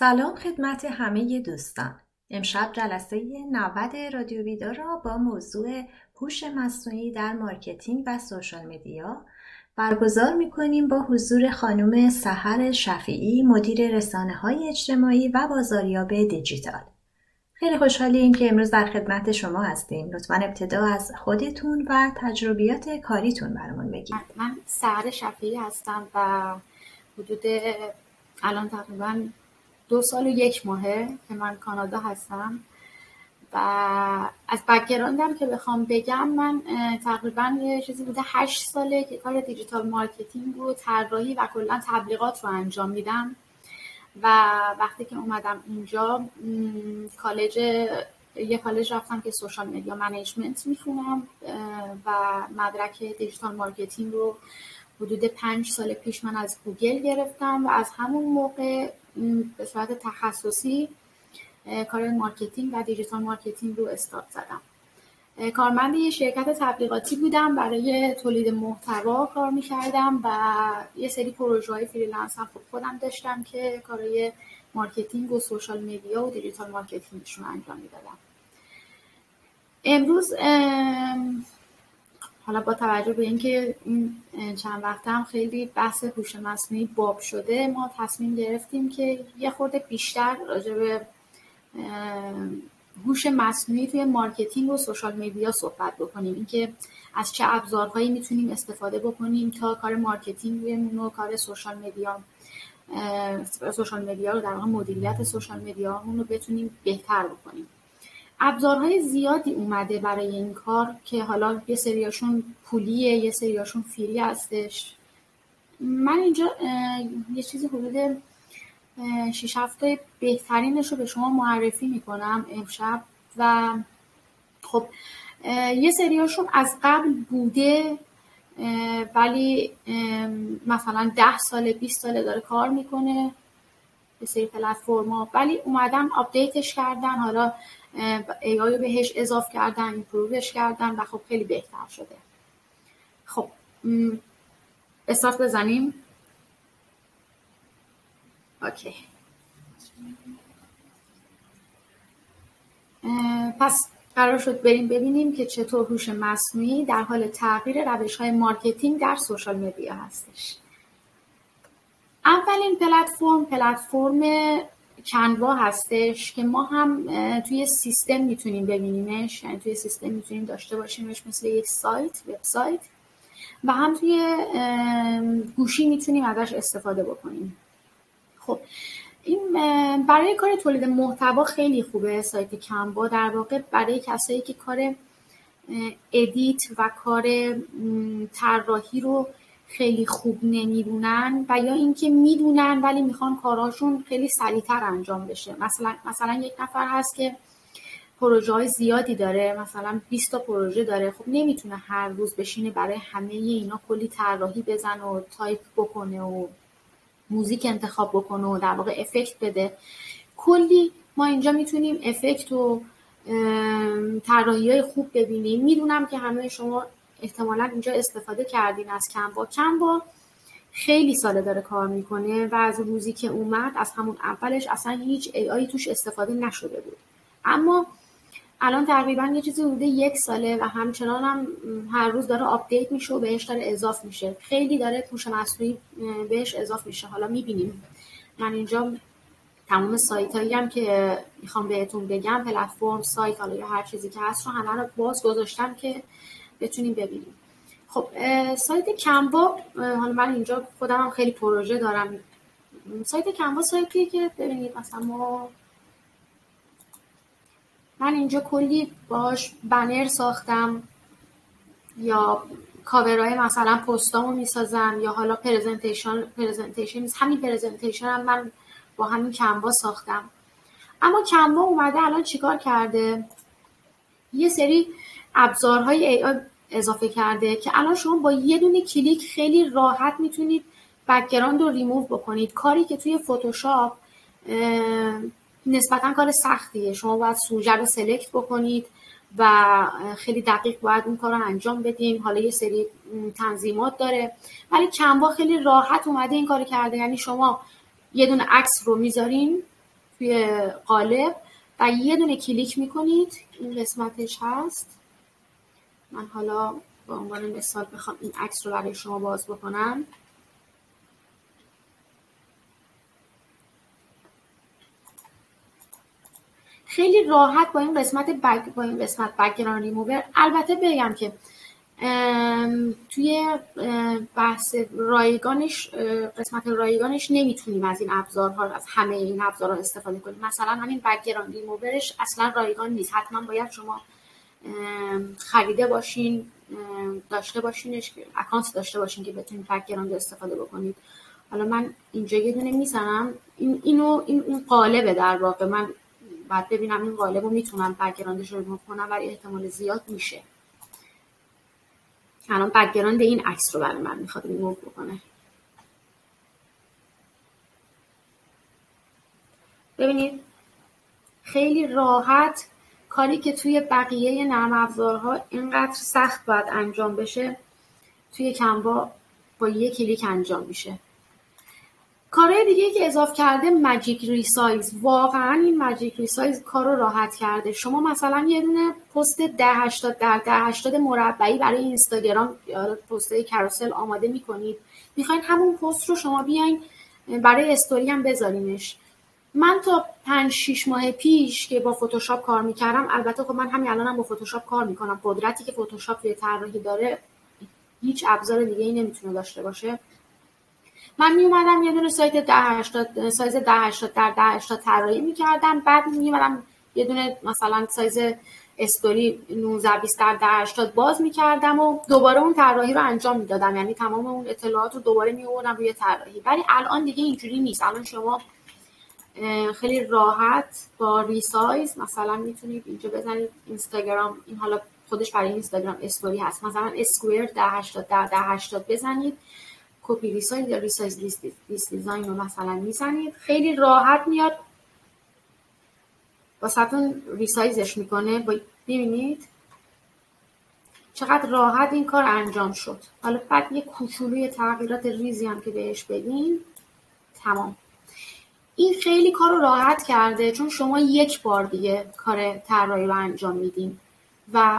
سلام خدمت همه دوستان. امشب جلسه 90 رادیو بیدار را با موضوع هوش مصنوعی در مارکتینگ و سوشال مدیا برگزار می‌کنیم با حضور خانم سحر شفیعی، مدیر رسانه‌های اجتماعی و بازاریاب دیجیتال. خیلی خوشحالیم که امروز در خدمت شما هستیم. لطفاً ابتدا از خودتون و تجربیات کاریتون برامون بگید. من سحر شفیعی هستم و حدود الان تقریباً 2 سال و 1 ماهه که من کانادا هستم و از بک‌گراندم که بخوام بگم، من تقریباً یه چیزی بوده 8 ساله که کار دیجیتال مارکتینگ و طراحی و کلاً تبلیغات رو انجام میدم و وقتی که اومدم اینجا یه کالج رفتم که سوشال مدیا منیجمنت میخونم و مدرک دیجیتال مارکتینگ رو حدود 5 سال پیش من از گوگل گرفتم و از همون موقع به صورت تخصصی کار مارکتینگ و دیجیتال مارکتینگ رو استارت زدم. کارمند یه شرکت تبلیغاتی بودم، برای تولید محتوا کار می‌کردم و یه سری پروژه‌های فریلنس هم خودم داشتم که کارهای مارکتینگ و سوشال مدیا و دیجیتال مارکتینگشون انجام میدادم. امروز حالا با توجه به اینکه این چند وقته هم خیلی بحث هوش مصنوعی باب شده، ما تصمیم گرفتیم که یه خورده بیشتر راجع به هوش مصنوعی توی مارکتینگ و سوشال مدیا صحبت بکنیم. اینکه از چه ابزارهایی میتونیم استفاده بکنیم تا کار مارکتینگمون و کار سوشال مدیا رو در واقع مدیریت سوشال مدیامون رو بتونیم بهتر بکنیم. ابزارهای زیادی اومده برای این کار که حالا یه سریاشون پولیه، یه سریاشون فری هستش. من اینجا یه چیزی حدود 6-7 بهترینش رو به شما معرفی میکنم امشب و خب یه سریاشون از قبل بوده ولی مثلا 10 ساله 20 ساله داره کار میکنه به سری پلتفرما، ولی اومدن آپدیتش کردن، حالا AI رو بهش اضافه کردن، ایمپرووش کردن و خب خیلی بهتر شده. خب استارت بزنیم. اوکی. پس قرار شد بریم ببینیم که چطور هوش مصنوعی در حال تغییر روش‌های مارکتینگ در سوشال مدیا هستش. اولین پلتفرم کنوا هستش که ما هم توی سیستم میتونیم ببینیمش، یعنی توی سیستم میتونیم داشته باشیمش مثل یک وبسایت و هم توی گوشی میتونیم ازش استفاده بکنیم. خب این برای کار تولید محتوا خیلی خوبه. سایت کنوا در واقع برای کسایی که کار ادیت و کار طراحی رو خیلی خوب نمیدونن و یا اینکه میدونن ولی میخوان کارهاشون خیلی سریعتر انجام بشه. مثلا یک نفر هست که پروژه های زیادی داره، مثلا 20 تا پروژه داره، خب نمیتونه هر روز بشینه برای همه اینا کلی طراحی بزنه و تایپ بکنه و موزیک انتخاب بکنه و در واقع افکت بده. کلی ما اینجا میتونیم افکت و طراحی‌های خوب ببینیم. میدونم که همه شما احتمالاً اینجا استفاده کردین از کنوا خیلی ساله داره کار میکنه و از روزی که اومد، از همون اولش اصلا هیچ AI توش استفاده نشده بود، اما الان تقریبا یه چیزی حدود 1 ساله و همچنان هم هر روز داره آپدیت میشه و بهش داره اضافه میشه. خیلی داره هوش مصنوعی بهش اضافه میشه. حالا میبینیم من اینجا تمام سایتایی هم که میخوام بهتون بگم، پلتفرم، سایت، حالا یا هر چیزی که هست رو همه رو باز گذاشتم که بتونیم ببینیم. خب سایت کنوا، حالا من اینجا خودم هم خیلی پروژه دارم. سایت کنوا سایتیه که ببینید مثلا من اینجا کلی باش بنر ساختم یا کاورهای مثلا پستامو میسازم یا حالا پرزنتیشن همین پرزنتیشن هم من با همین کنوا ساختم. اما کنوا اومده الان چیکار کرده؟ یه سری ابزارهای AI اضافه کرده که الان شما با یه دونه کلیک خیلی راحت میتونید بک‌گراند رو ریموو بکنید. کاری که توی فتوشاپ نسبتاً کار سختیه، شما باید سوژه رو سلکت بکنید و خیلی دقیق باید اون کار رو انجام بدیم. حالا یه سری تنظیمات داره، ولی کنوا خیلی راحت اومده این کار کرده. یعنی شما یه دونه عکس رو میذارین توی قالب و یه دونه کلیک میکنید. این قسمتش هست. من حالا به عنوان مثال بخوام این عکس رو برای شما باز بکنم. خیلی راحت با این قسمت بک‌گراند ریموور. البته بگم که توی بحث رایگانش، قسمت رایگانش نمیتونیم از این ابزارها، از همه این ابزارها استفاده کنیم. مثلا همین بک‌گراند ریموورش اصلا رایگان نیست، حتما باید شما خریده باشین، داشته باشینش، اکانت داشته باشین که بتونید بک‌گراند استفاده بکنید. حالا من اینجا یه دونه میزنم. این قالبه در واقع. من بعد ببینم این قالب رو میتونم بک‌گراندش رو ریموو کنم، ولی احتمال زیاد میشه. الان بک‌گراند این عکس رو برای من میخواد ریموو بکنه. ببینید خیلی راحت، کاری که توی بقیه نرم افزارها اینقدر سخت باید انجام بشه توی کنوا با یک کلیک انجام میشه. کارهای دیگه که اضافه کرده ماجیک ریسایز. واقعا این ماجیک ریسایز کار رو راحت کرده. شما مثلا یه دونه پست 1080 در 1080 مربعی برای اینستاگرام یا پست‌های کاروسل آماده میکنید، میخواین همون پست رو شما بیاین برای استوری هم بذارینش. من تا 5-6 ماه پیش که با فتوشاپ کار میکردم، البته خب من همین الانم با فتوشاپ کار میکنم، قدرتی که فتوشاپ توی طراحی داره هیچ ابزار دیگه ای نمیتونه داشته باشه. من میومدم یه دونه سایت 1080 سایز 1080 در 1080 طراحی میکردم، بعد میومدم یه دونه مثلا سایز استوری 19-20 در 1080 باز میکردم و دوباره اون طراحی رو انجام میدادم، یعنی تمام اون اطلاعات رو دوباره میآوردم روی طراحی. ولی الان دیگه اینجوری نیست. الان شما خیلی راحت با ریسایز مثلا میتونید اینجا بزنید اینستاگرام، این حالا خودش برای اینستاگرام استوری هست، مثلا اسکوئر 1080 در 1080 بزنید، کپی ریسایز یا ریسایز لیست دیزاین رو مثلا میزنید، خیلی راحت میاد واسهتون ریسایزش میکنه. ببینید چقدر راحت این کار انجام شد. حالا بعد یه کوچولوی تغییرات ریزی هم که بهش بدین تمام. این خیلی کار رو راحت کرده، چون شما یک بار دیگه کار طراحی رو انجام میدین و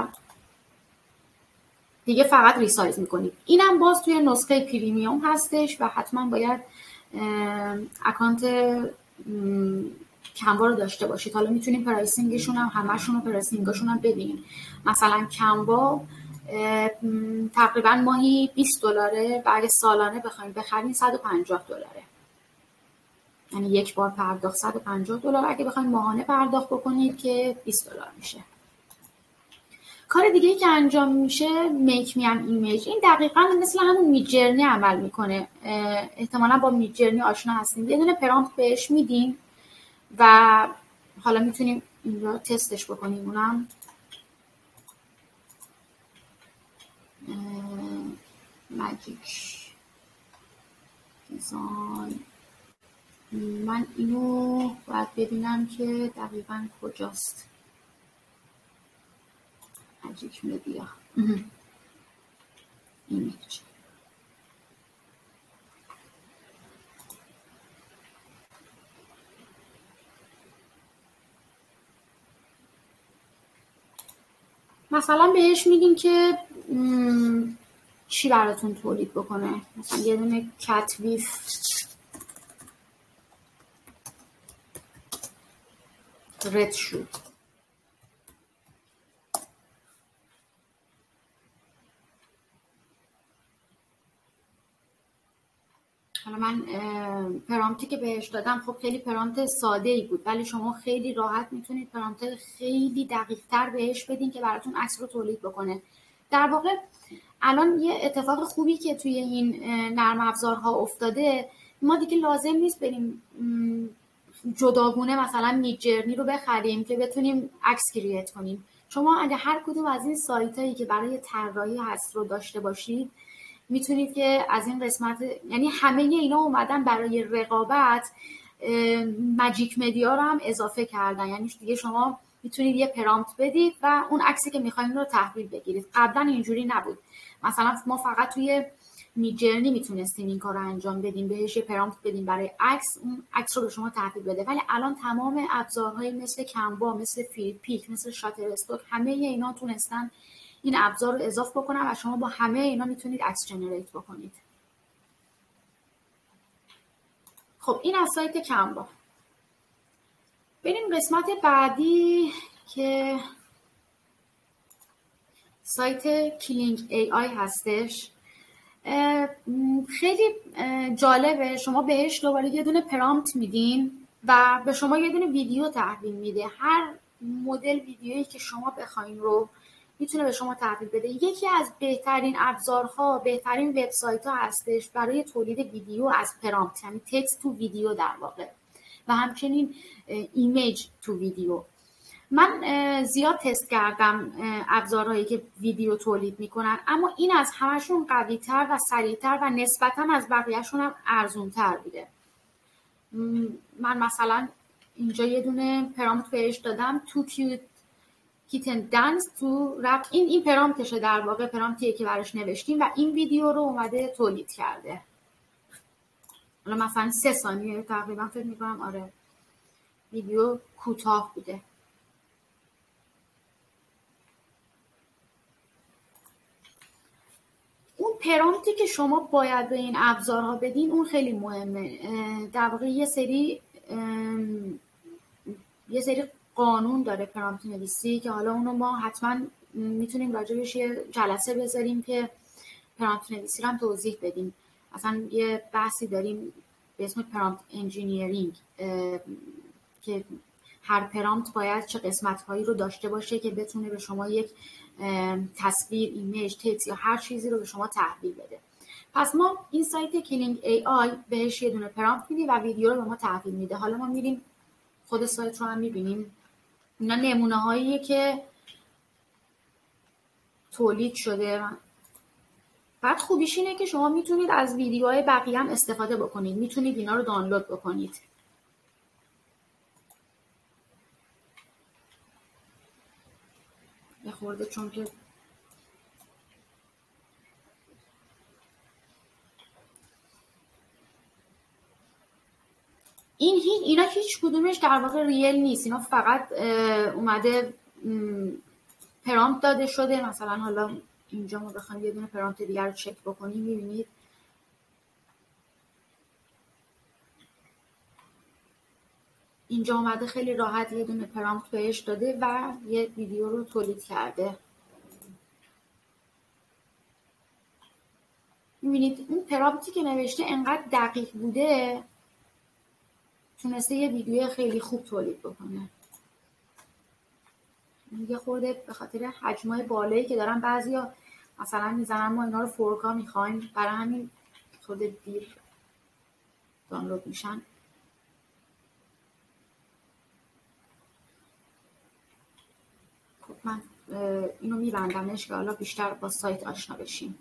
دیگه فقط ریسایز میکنید. اینم باز توی نسخه پریمیوم هستش و حتما باید اکانت کنوا رو داشته باشید. حالا میتونیم پرایسینگشون هم همشون رو پرایسینگشون هم ببینیم. مثلا کنوا تقریبا ماهی $20 و اگه سالانه بخواید بخرین $150، یعنی یک بار پرداخت $150. اگه بخواید ماهانه پرداخت بکنید که $20 میشه. کار دیگه که انجام میشه میک می ان ایمیج. این دقیقاً مثل همون میدجرنی عمل میکنه. احتمالاً با میدجرنی آشنا هستیم. یه دونه پرامپت بهش میدیم و حالا میتونیم اینجا تستش بکنیم. اونم ماجیک دیزاین. من اینو باید ببینم که دقیقاً کجاست. ماجیک مدیا ایمیج. مثلا بهش میگیم که چی براتون تولید بکنه. مثلا یه دونه کتویف رد شد. حالا من پرامپتی که بهش دادم خب خیلی پرامپت ساده ای بود، ولی شما خیلی راحت میتونید پرامپت خیلی دقیق تر بهش بدین که براتون عکس رو تولید بکنه. در واقع الان یه اتفاق خوبی که توی این نرم افزارها افتاده، ما دیگه لازم نیست بریم جداگونه مثلا میدجرنی رو بخریم که بتونیم عکس کرییت کنیم. شما اگه هر کدوم از این سایتایی که برای طراحی هست رو داشته باشید، میتونید که از این قسمت، یعنی همه اینا اومدن برای رقابت، ماجیک مدیا رو هم اضافه کردن. یعنی دیگه شما میتونید یه پرامپت بدید و اون عکسی که میخواین رو تحویل بگیرید. قبلا اینجوری نبود. مثلا ما فقط توی میجرنی میتونستیم این کار رو انجام بدیم، بهش پرامپت بدیم برای عکس، اون عکس رو به شما تحویل بده. ولی الان تمام ابزارهای مثل کنوا، مثل پیک، مثل شاتر استوک، همه اینا تونستن این ابزار رو اضافه بکنن و شما با همه اینا میتونید عکس جنریت بکنید. خب این از سایت کنوا. بریم قسمت بعدی که سایت کلینگ ای آی هستش. خیلی جالبه. شما بهش دوباره یه دونه پرامپت میدین و به شما یه دونه ویدیو تحویل میده. هر مدل ویدیویی که شما بخواین رو میتونه به شما تحویل بده. یکی از بهترین ابزارها، بهترین وبسایت ها هستش برای تولید ویدیو از پرامپت، یعنی تکست تو ویدیو در واقع، و همچنین ایمیج تو ویدیو. من زیاد تست کردم ابزارهایی که ویدیو تولید میکنن، اما این از همشون قوی‌تر و سریع‌تر و نسبتاً از بقیه‌شون هم ارزون‌تر بوده. من مثلا اینجا یه دونه پرامپت بهش دادم، تو کیتن دنس تو رپ. این پرامپتشه در واقع، پرامپتیه که براش نوشتیم و این ویدیو رو اومده تولید کرده. حالا مثلا 3 ثانیه تقریبا فکر میکنم، آره ویدیو کوتاه بوده. اون پرامپتی که شما باید به این ابزارها بدین اون خیلی مهمه. در واقع یه سری قانون داره پرامپت نویسی که حالا اونو ما حتما میتونیم راجبش یه جلسه بذاریم که پرامپت نویسی رو هم توضیح بدیم. مثلا یه بحثی داریم به اسم پرامپت انجینیرینگ که هر پرامپت باید چه قسمت‌هایی رو داشته باشه که بتونه به شما یک تصویر، ایمیج، تکست یا هر چیزی رو به شما تحویل بده. پس ما این سایت کلینگ ای آی بهش یه دونه پرامپت میدیم و ویدیو رو به ما تحویل میده. حالا ما میریم خود سایت رو هم میبینیم. اینا نمونه هاییه که تولید شده. بعد خوبیش اینه که شما میتونید از ویدیوهای بقیه هم استفاده بکنید. میتونید اینا رو دانلود بکنید. یه خورده چون که اینا هیچ کدومش در واقع ریل نیست. اینا فقط اومده پرامپت داده شده. مثلا حالا اینجا ما بخوایم یه دونه پرامپت دیگر رو چک بکنیم، میبینید اینجا اومده خیلی راحت یه دونه پرامپت بهش داده و یه ویدیو رو تولید کرده. میبینید اون پرامپتی که نوشته انقدر دقیق بوده تونسته یه ویدیو خیلی خوب تولید بکنه. یه خورده به خاطر حجمای بالایی که دارن بعضیا مثلا میزنن ما اینا رو 4K میخوایم، برای همین خورده دیر دانلود میشن. خب من اینو میبندمش که حالا بیشتر با سایت آشنا بشیم.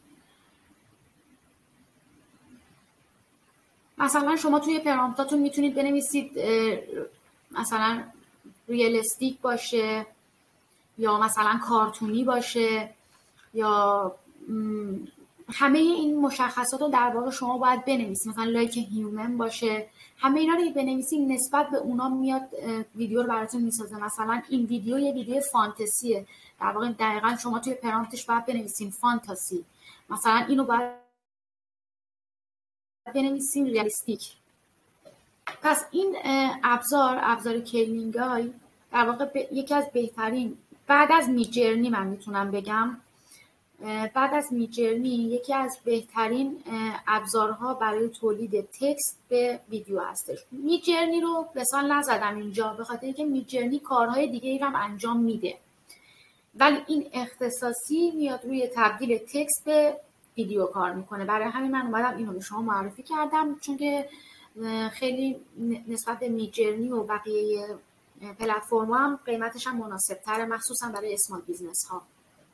مثلا شما توی پرامپتاتون میتونید بنویسید مثلا ریالستیک باشه یا مثلا کارتونی باشه یا همه این مشخصات رو در واقع شما باید بنویسید. مثلا لایک هیومن باشه، همه اینا رو بنویسید نسبت به اونا میاد ویدیو رو براتون میسازه. مثلا این ویدیو یه ویدیو فانتزیه، در واقع دقیقاً شما توی پرامپتش باید بنویسید فانتزی. مثلا اینو باید بنویسیم ریالیستیک. پس این ابزار کلینگ آی در واقع یکی از بهترین، بعد از میجرنی من میتونم بگم، بعد از میجرنی یکی از بهترین ابزارها برای تولید تکست به ویدیو هستش. میجرنی رو مثال نزدم اینجا به خاطر اینکه میجرنی کارهای دیگه ای هم انجام میده، ولی این اختصاصی میاد روی تبدیل تکست به ویدیو کار میکنه. برای همین من اومدم اینو به شما معرفی کردم، چون که خیلی نسبت به میجرنی و بقیه پلتفرم هم قیمتش هم مناسب تره، مخصوصا برای اسمال بیزنس ها.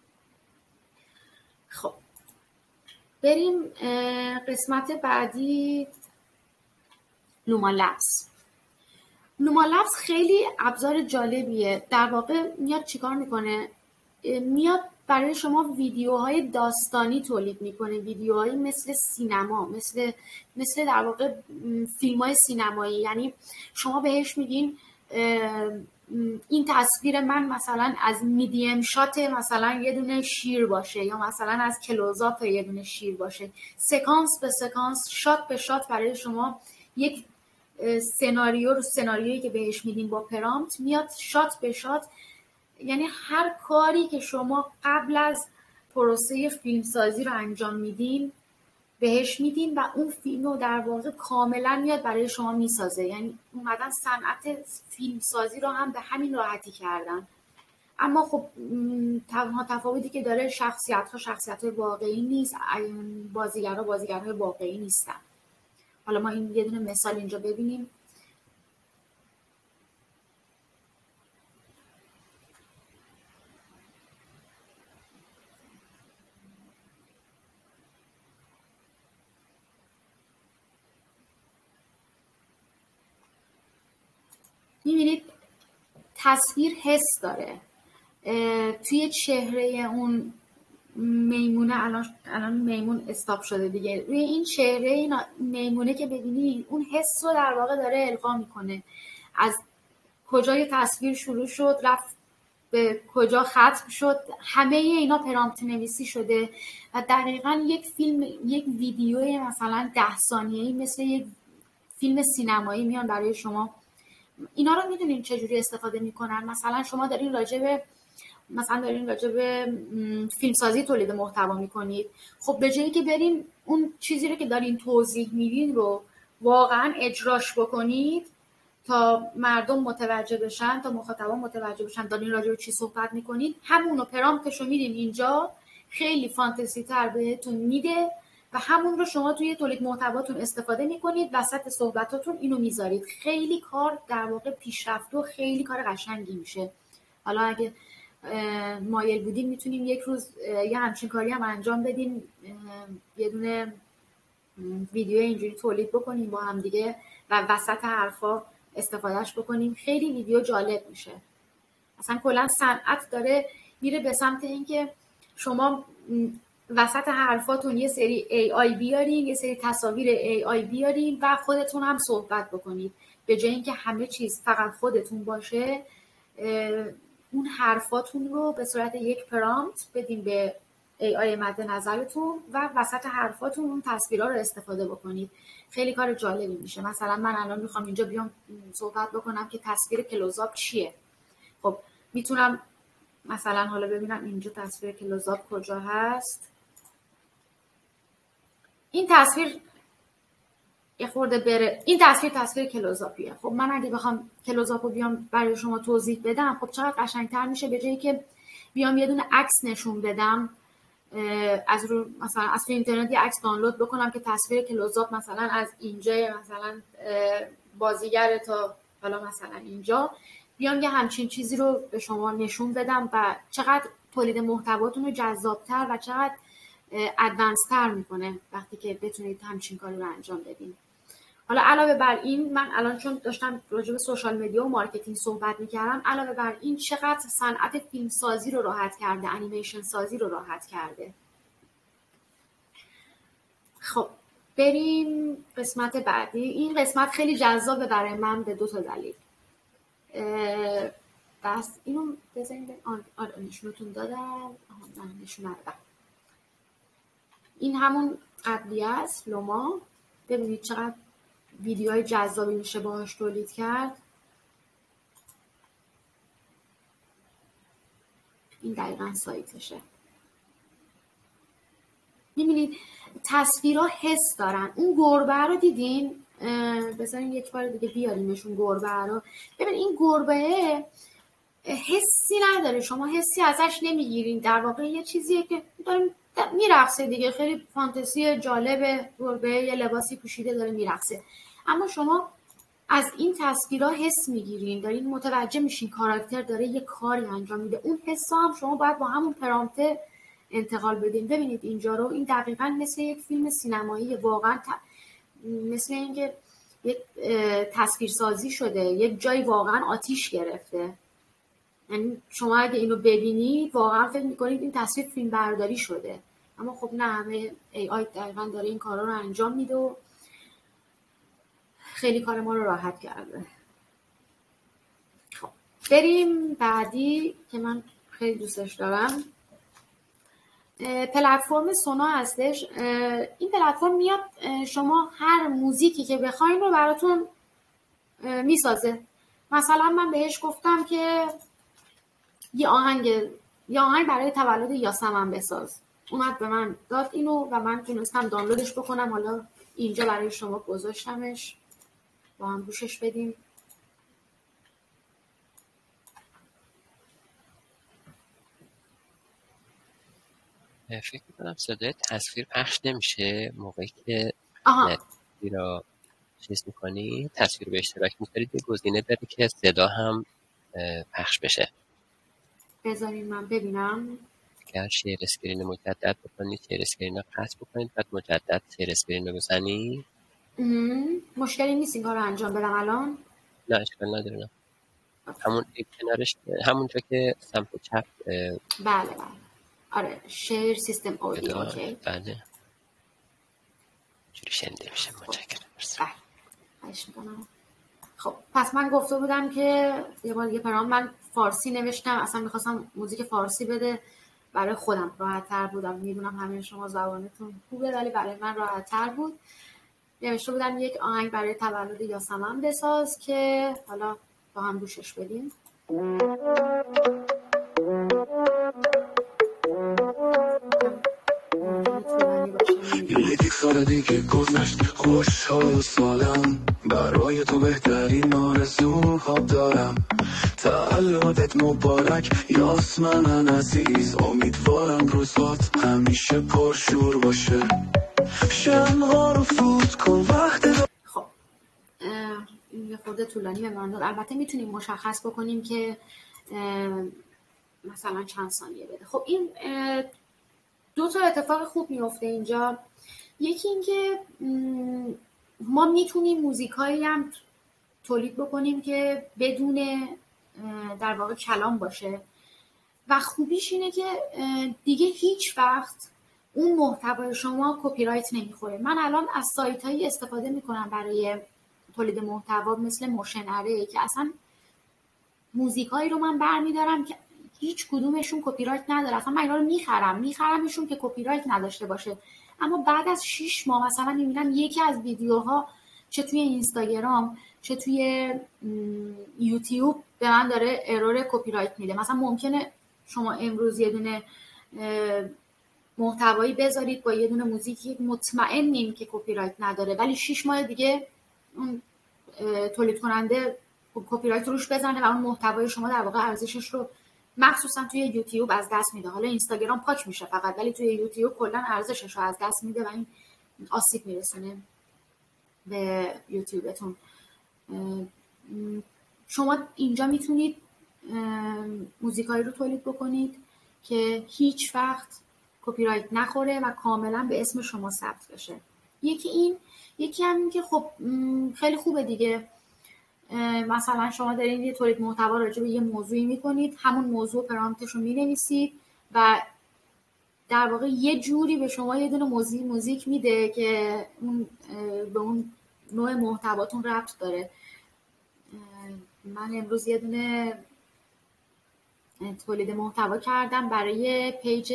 خب بریم قسمت بعدی، لوما لبس. لوما لبس خیلی ابزار جالبیه. در واقع میاد چیکار میکنه؟ میاد برای شما ویدیوهای داستانی تولید میکنه، ویدیوهایی مثل سینما، مثل در واقع فیلم‌های سینمایی. یعنی شما بهش میگین این تصویر من مثلا از میدیم شات مثلا یه دونه شیر باشه، یا مثلا از کلوزآپ یه دونه شیر باشه، سکانس به سکانس، شات به شات برای شما یک سناریویی که بهش میدین با پرامپت میاد شات به شات. یعنی هر کاری که شما قبل از پروسه فیلمسازی رو انجام میدین بهش میدین و اون فیلم رو در واقع کاملا میاد برای شما میسازه. یعنی اومدن صنعت فیلمسازی رو هم به همین راحتی کردن. اما خب تنها تفاوتی که داره شخصیت واقعی نیست، بازیگرهای واقعی نیستن. حالا ما این یه دونه مثال اینجا ببینیم. می‌بینید تصویر حس داره. توی چهره اون میمونه، الان میمون استاپ شده دیگه، روی این چهره میمونه که ببینید اون حس رو در واقع داره القا میکنه. از کجای تصویر شروع شد رفت به کجا ختم شد، همه اینا پرامپت نویسی شده و دقیقاً یک ویدیو مثلا 10 ثانیه‌ای مثل یک فیلم سینمایی میان برای شما. اینا رو میدونین چجوری استفاده میکنن؟ مثلا شما دارین راجع به فیلمسازی تولید محتوا میکنید. خب به جایی که برین اون چیزی رو که دارین توضیح میدین رو واقعا اجراش بکنید تا مردم متوجه بشن، تا مخاطبان متوجه بشن دارین راجع به چی صحبت میکنید، همونو پرامپتشو میدین اینجا، خیلی فانتزی تر بهتون میده و همون رو شما توی تولید محتواتون استفاده میکنید، وسط صحبتاتون اینو میذارید. خیلی کار در واقع پیشرفته و خیلی کار قشنگی میشه. حالا اگه مایل بودیم میتونیم یک روز یه همچین کاری هم انجام بدیم، یه دونه ویدیو اینجوری تولید بکنیم با هم دیگه و وسط حرفا استفادهش بکنیم. خیلی ویدیو جالب میشه. اصلا کلا صنعت داره میره به سمت اینکه شما وسط حرفاتون یه سری AI بیارین، یه سری تصاویر AI بیارین و خودتون هم صحبت بکنید. به جای اینکه همه چیز فقط خودتون باشه، اون حرفاتون رو به صورت یک پرامپت بدین به AI مد نظرتون و وسط حرفاتون اون تصویرها رو استفاده بکنید. خیلی کار جالبی میشه. مثلا من الان میخوام اینجا بیام صحبت بکنم که تصویر کلوزآپ چیه. خب میتونم مثلا حالا ببینم اینجا تصویر کلوزآپ کجا هست. این تصویر یه خورده بره، این تصویر کلوزآپیه. خب من اگه بخوام کلوزآپ رو بیام برای شما توضیح بدم، خب چقدر قشنگتر میشه. به جایی که بیام یه دونه عکس نشون بدم، مثلا از اینترنت یه عکس دانلود بکنم که تصویر کلوزآپ مثلا از اینجا مثلا بازیگر تا حالا مثلا اینجا، بیام یه همچین چیزی رو به شما نشون بدم و چقدر تولید محتواتون رو جذابتر و چقدر ادوانس‌تر میکنه وقتی که بتونید همچین کاری رو انجام بدین. حالا علاوه بر این، من الان چون داشتم راجع به سوشال مدیا و مارکتینگ صحبت میکردم، علاوه بر این چقدر صنعت فیلم سازی رو راحت کرده، انیمیشن سازی رو راحت کرده. خب بریم قسمت بعدی. این قسمت خیلی جذابه برای من به 2 تا دلیل. بس اینو بذاریم نشونتون دادم. نشون ندادم. این همون قبلی است، لوما. ببینید چقدر ویدیوهای جذابی میشه باهاش تولید کرد. این دقیقاً سایتشه. میبینید تصویرها حس دارن. اون گربه رو دیدین؟ بذارین یک بار دیگه بیاریمشون گربه رو. ببین این گربه حسی نداره، شما حسی ازش نمیگیرین. در واقع یه چیزیه که داریم میرقصه دیگه، خیلی فانتزی جالبه. گربه یه لباسی پوشیده داره میرقصه، اما شما از این تصویرها حس میگیرین، دارین متوجه میشین کاراکتر داره یه کاری انجام میده. اون حس هم شما باید با همون پرامپت انتقال بدین. ببینید اینجا رو، این دقیقاً مثل یک فیلم سینمایی، واقعا مثل اینکه یک تصویرسازی شده، یک جای واقعا آتیش گرفته. یعنی شما اگه اینو ببینید واقعا فکر میکنید این تصویر فیلم برداری شده، اما خب نه، همه AI دقیقا داره این کارا رو انجام میده و خیلی کار ما رو راحت کرده. خب بریم بعدی که من خیلی دوستش دارم، پلتفرم سونا هستش. این پلتفرم میاد شما هر موزیکی که بخواین رو براتون میسازه. مثلا من بهش گفتم که یه آهنگ برای تولد یاسمن بساز، اومد به من داد اینو و من تونستم دانلودش بکنم. حالا اینجا برای شما گذاشتمش، با هم گوشش بدیم. فکر می‌کنم صدای تصویر پخش نمیشه موقعی که تصویر رو چیز می‌کنی، تصویر به اشتراک می‌ذارید، یه گزینه داره که صدا هم پخش بشه. بذارین من ببینم. اگر شیر اسکرین مجدد بکنید، شیر اسکرین رو قطع بکنید، بعد مجدد شیر اسکرین رو بزنید. مشکلی نیست این کار رو انجام بدم الان؟ نه اشکال نداره. نه همون کنارش، همونجا که سمت چپ. بله آره، شیر سیستم اودیو. اوکی بله جوری شنیده میشه. متشکرم. بله. خب پس من گفته بودم که یه بار پیغام من فارسی نوشتم، اصلا میخواستم موزیک فارسی بده برای خودم، راحت تر بودم. میدونم همه شما زبانتون خوبه ولی برای من راحت تر بود. نوشته بودم یک آهنگ برای تولد یاسمن بساز که حالا با هم گوشش بدیم. یک سال دیگه گذشت خوشحال و سالم، برای تو بهترین آرزوها دارم. تولدت مبارک یاسمن عزیز، امیدوارم روزات همیشه پرشور باشه. شمع‌ها رو فوت کن وقت. خب این یه خورده طولانی به من داد. البته میتونیم مشخص بکنیم که مثلا چند ثانیه بده. خب این دو تا اتفاق خوب میفته اینجا. یکی این که ما میتونیم موزیکایی هم تولید بکنیم که بدون در واقع کلام باشه و خوبیش اینه که دیگه هیچ وقت اون محتوای شما کپی رایت نمیخوره. من الان از سایت هایی استفاده میکنم برای تولید محتوا مثل موشن اره که اصلا موزیکایی رو من برمیدارم که هیچ کدومشون کپی رایت نداره. اصلا من اینا رو میخرمشون که کپی رایت نداشته باشه، اما بعد از 6 ماه مثلا میبینم یکی از ویدیوها چه توی اینستاگرام چه توی یوتیوب به من داره ارور کپی رایت میده. مثلا ممکنه شما امروز یه دونه محتوایی بذارید با یه دونه موزیکی مطمئنیم که کپی رایت نداره، ولی 6 ماه دیگه اون تولید کننده کپی رایت روش بزنه و اون محتوای شما در واقع ارزشش رو مخصوصا توی یوتیوب از دست میده. حالا اینستاگرام پاک میشه فقط، ولی توی یوتیوب کلا ارزشش رو از دست میده و این آسیب میرسونه به یوتیوبتون. شما اینجا میتونید موزیکایی رو تولید بکنید که هیچ وقت کپی رایت نخوره و کاملا به اسم شما ثبت بشه. یکی هم که خب خیلی خوبه دیگه. مثلا شما دارین یه تولید محتوا راجع به یه موضوعی میکنید، همون موضوع پرامپتش رو مینویسید و در واقع یه جوری به شما یه دونه موزیک میده که به اون نوع محتواتون ربط داره. من امروز یه دونه تولید محتوا کردم برای پیج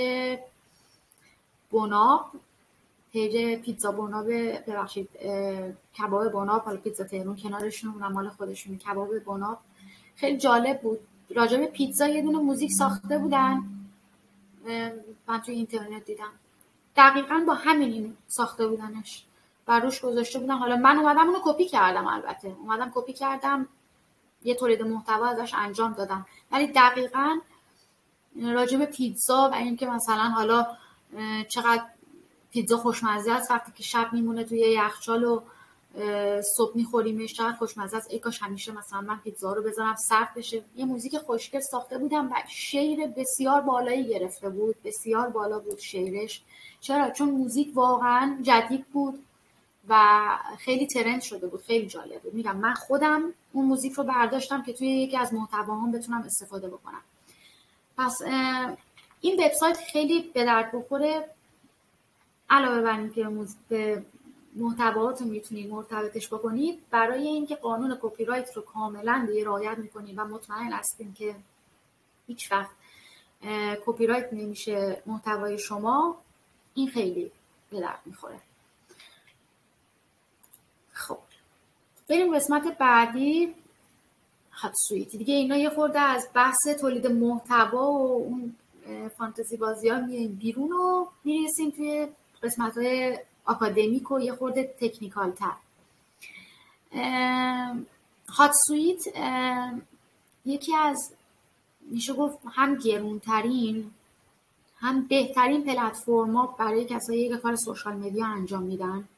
بناب، پیج پیتزا بناب، ببخشید کباب بناب، حالا پیتزا تهران کنارشون اونم مال خودشون، کباب بناب. خیلی جالب بود. راجع به پیتزا یه دونه موزیک ساخته بودن، من توی اینترنت دیدم، دقیقاً با همین ساخته بودنش و روش گذاشته بودن. حالا من اومدم اونو کپی کردم، البته کپی کردم یه تولید محتوا ازش انجام دادم، ولی دقیقاً راجع به پیتزا و اینکه مثلا حالا چقدر پیتزا خوشمزه است وقتی که شب میمونه توی یخچال و صبح میخوریمش، چقدر خوشمزه است، ای کاش همیشه مثلا من پیتزا رو بذارم سرد بشه. یه موزیک خوشگل ساخته بودم و شیر بسیار بالایی گرفته بود، بسیار بالا بود شیرش. چرا؟ چون موزیک واقعا جدید بود و خیلی ترند شده بود، خیلی جالب بود. میگم من خودم اون موزیک رو برداشتم که توی یکی از محتواهام بتونم استفاده بکنم. پس این وبسایت خیلی به درد بخوره. علاوه بر اینکه به محتویات میتونید مرتبطش بکنید، برای اینکه قانون کپی رایت رو کاملا رعایت میکنید و مطمئن هستین که هیچ وقت کپی رایت نمیشه محتوای شما، این خیلی به درد میخوره. خب بریم قسمت بعدی، هاتسویت. دیگه اینا یه خورده از بحث تولید محتوا و اون فانتزی بازی ها میاییم بیرون و میرسیم توی قسمت های آکادمیک و یه خورده تکنیکال تر. هاتسویت یکی از میشه گفت هم گرونترین هم بهترین پلتفرما برای کسایی که کار سوشال مدیا انجام میدن.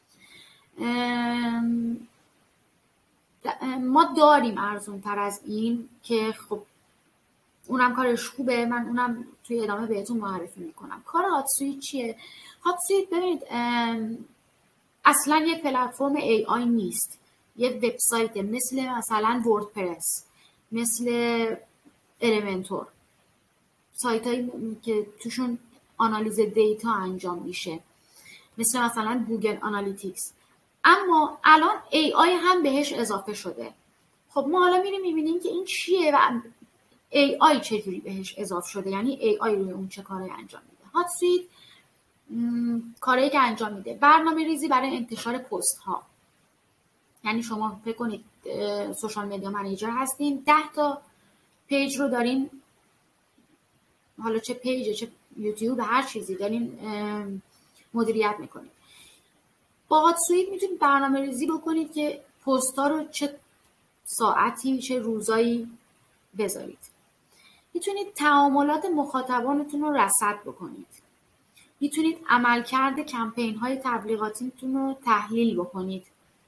ما داریم ارزون تر از این که خب اونم کارش خوبه، من اونم توی ادامه بهتون معرفی میکنم. کار هاتسویت چیه؟ هاتسویت ببینید اصلا یک پلتفرم AI نیست، یک وبسایت مثلا وردپرس، مثل المنتور، سایت هایی که توشون آنالیز دیتا انجام میشه، مثلا گوگل آنالیتیکس. اما الان AI هم بهش اضافه شده. خب ما حالا میریم میبینیم که این چیه و AI چجوری بهش اضافه شده، یعنی AI روی اون چه کاری انجام میده. هاتسویت کاری که انجام میده برنامه ریزی برای انتشار پست ها. یعنی شما فکر کنید سوشال مدیا منیجر هستین، 10 تا پیج رو دارین، حالا چه پیج چه یوتیوب هر چیزی دارین مدیریت میکنید. با هاتسویت میتونید برنامه ریزی بکنید که پست ها رو چه ساعتی چه روزایی بذارید. میتونید تعاملات مخاطبانتون رو رصد بکنید. میتونید عملکرد کمپین های تبلیغاتیتون رو تحلیل بکنید.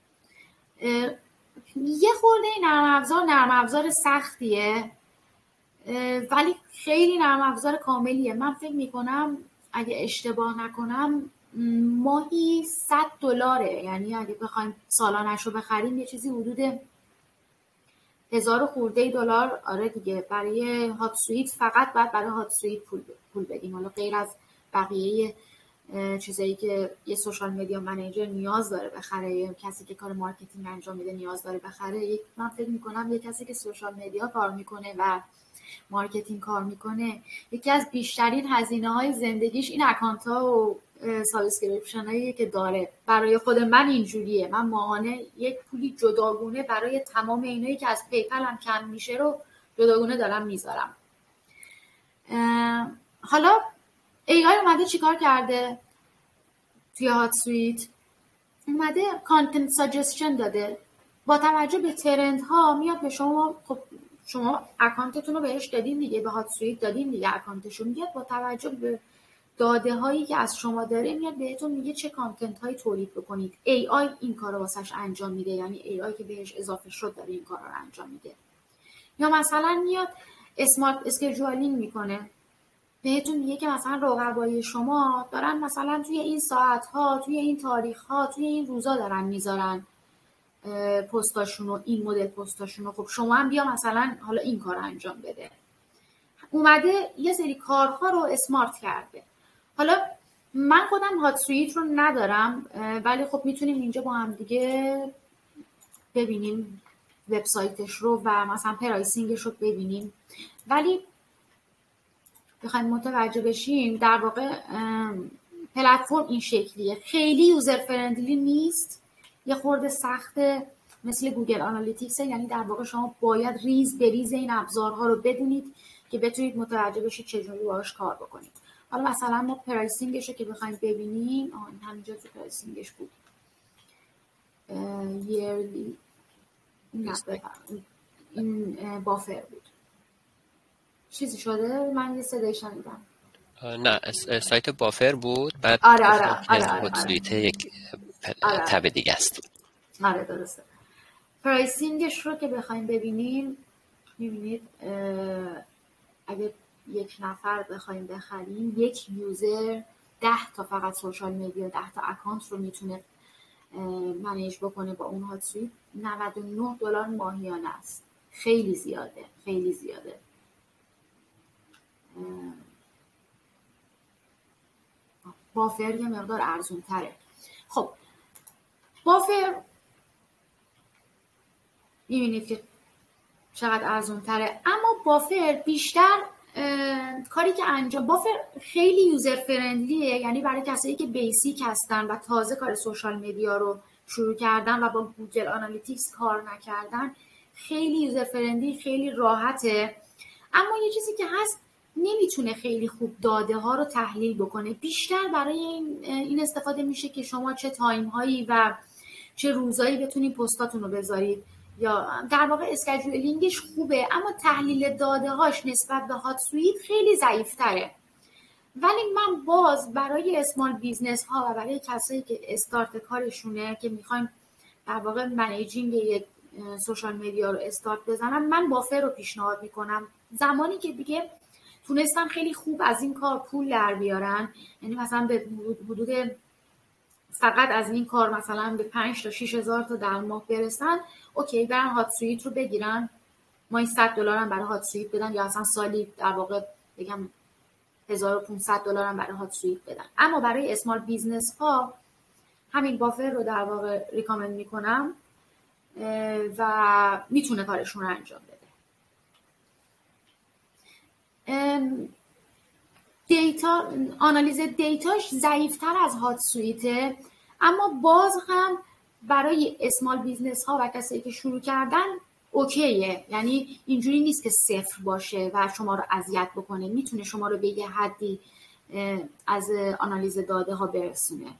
یه خورده نرم افزار سختیه ولی خیلی نرم افزار کاملیه. من فکر میکنم اگه اشتباه نکنم ماهی $100، یعنی اگه بخوایم سالانش رو بخریم یه چیزی حدود 1000 خورده $. آره دیگه، برای هاتسویت فقط باید برای هاتسویت پول بدیم. حالا غیر از بقیه چیزایی که یه سوشال مدیا منیجر نیاز داره بخره، یه کسی که کار مارکتینگ انجام میده نیاز داره بخره، من فکر میکنم یه کسی که سوشال مدیا کار میکنه و مارکتینگ کار میکنه، یکی از بیشترین هزینه‌های زندگیش این اکانت ها و سابسکریپشن هایی که داره. برای خود من اینجوریه، من ماهانه یک پولی جداگونه برای تمام اینایی که از پیپل هم کم میشه رو جداگونه دارم میذارم. حالا AI اومده چیکار کرده توی هاتسویت؟ اومده کانتنت ساجستشن داده. با توجه به ترند ها میاد به شما، خب شما اکانتتون رو بهش دادین دیگه، به هاتسویت دادین دیگه اکانتشون، میاد با توجه به داده هایی که از شما داره میاد بهتون میگه چه کانتنت هایی تولید بکنید. AI این کار رو واسش انجام میده، یعنی AI که بهش اضافه شد داره این کار رو انجام میده. یا مثلا میاد اسمارت اسکیجولینگ میکنه، بهتون میگه که مثلا رقبای شما دارن مثلا توی این ساعت ها، توی این تاریخ ها، توی این روزا دارن میذارن پستاشونو، این مدل پستاشونو، خب شما هم بیا مثلا حالا این کار انجام بده. اومده یه سری کارها رو اسمارت کرده. حالا من خودم هاتسویت رو ندارم ولی خب میتونیم اینجا با هم دیگه ببینیم وبسایتش رو و مثلا پرایسینگش رو ببینیم. ولی بخوایم متوجه بشیم در واقع پلتفرم این شکلیه، خیلی یوزر فرندلی نیست، یه خورده سخته، مثل گوگل آنالیتیکس، یعنی در واقع شما باید ریز به ریز این ابزارها رو بدونید که بتونید متوجه بشید چجوری باهاش کار بکنید. حالا مثلا ما پرایسینگش رو که بخوایم ببینیم، همینجا تو پرایسینگش بود، yearly این بافر بود. چیزی شده؟ من یه صدای شنیدم. نه سایت بافر بود، بعد هاتسویت یک تب دیگه است. آره درسته. پرایسینگش رو که بخوایم ببینیم، میبینید اگه یک نفر بخوایم بخریم، یک یوزر 10 تا فقط سوشال مدیا، 10 تا اکانت رو میتونه منیج بکنه با اون هات سویت $99 ماهیانه است. خیلی زیاده، خیلی زیاده. بافر یه مقدار ارزون تره. خب بافر میبینید که چقدر ارزون تره، اما بافر بیشتر کاری که انجام بافر خیلی یوزر فرندلیه، یعنی برای کسایی که بیسیک هستن و تازه کار سوشال مدیا رو شروع کردن و با گوگل آنالیتیکس کار نکردن، خیلی یوزر فرندلی، خیلی راحته. اما یه چیزی که هست، نمیتونه خیلی خوب داده ها رو تحلیل بکنه. بیشتر برای این استفاده میشه که شما چه تایم هایی و چه روزایی بتونید پستاتون رو بذارید، یا در واقع اسکیجولینگش خوبه، اما تحلیل داده هاش نسبت به هات سویت خیلی ضعیف تره. ولی من باز برای اسمال بیزنس ها و برای کسایی که استارت کارشونه که میخوایم در واقع منیجینگ یک سوشال مدیا رو استارت بزنم، من بافر رو پیشنهاد میکنم. زمانی که دیگه تونستم خیلی خوب از این کار پول در بیارن، یعنی مثلا به حدود فقط از این کار مثلا به 5 تا 6 هزار تا در ماه برسن، اوکی برن هات سویت رو بگیرن، ماهی $100 هم برای هات سویت بدن، یا اصلا سالی در واقع بگم $1500 هم برای هات سویت بدن. اما برای اسمال بیزنس ها همین بافر رو در واقع ریکامند میکنم و میتونه کارشون رو انجام بده. دیتا، آنالیز دیتاش ضعیفتر از هات سویته، اما باز هم برای اسمال بیزنس ها و کسایی که شروع کردن اوکیه. یعنی اینجوری نیست که صفر باشه و شما رو اذیت بکنه، میتونه شما رو به یه حدی از آنالیز داده ها برسونه.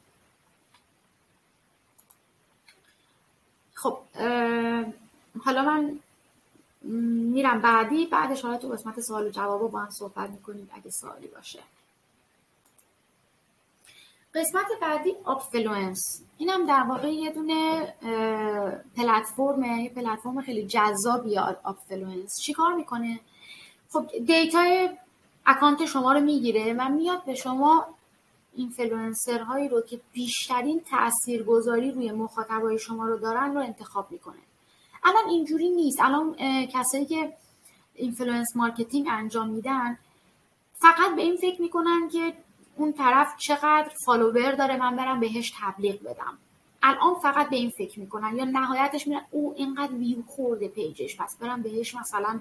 خب حالا من میرم بعدش حالا تو قسمت سوال و جواب با هم صحبت میکنیم اگه سوالی باشه. قسمت بعدی آپفلوئنس. اینم در واقع یه دونه پلتفرمه، یه پلتفرم خیلی جذابیه. آپفلوئنس چی کار میکنه؟ خب دیتای اکانت شما رو میگیره و میاد به شما اینفلوئنسرهایی رو که بیشترین تاثیرگذاری روی مخاطبای شما رو دارن رو انتخاب میکنه. الان اینجوری نیست. الان کسایی که اینفلوئنس مارکتینگ انجام میدن فقط به این فکر میکنن که اون طرف چقدر فالوور داره من برم بهش تبلیغ بدم. الان فقط به این فکر میکنن، یا نهایتش میرن او اینقدر ویو خورده پیجش پس برم بهش مثلا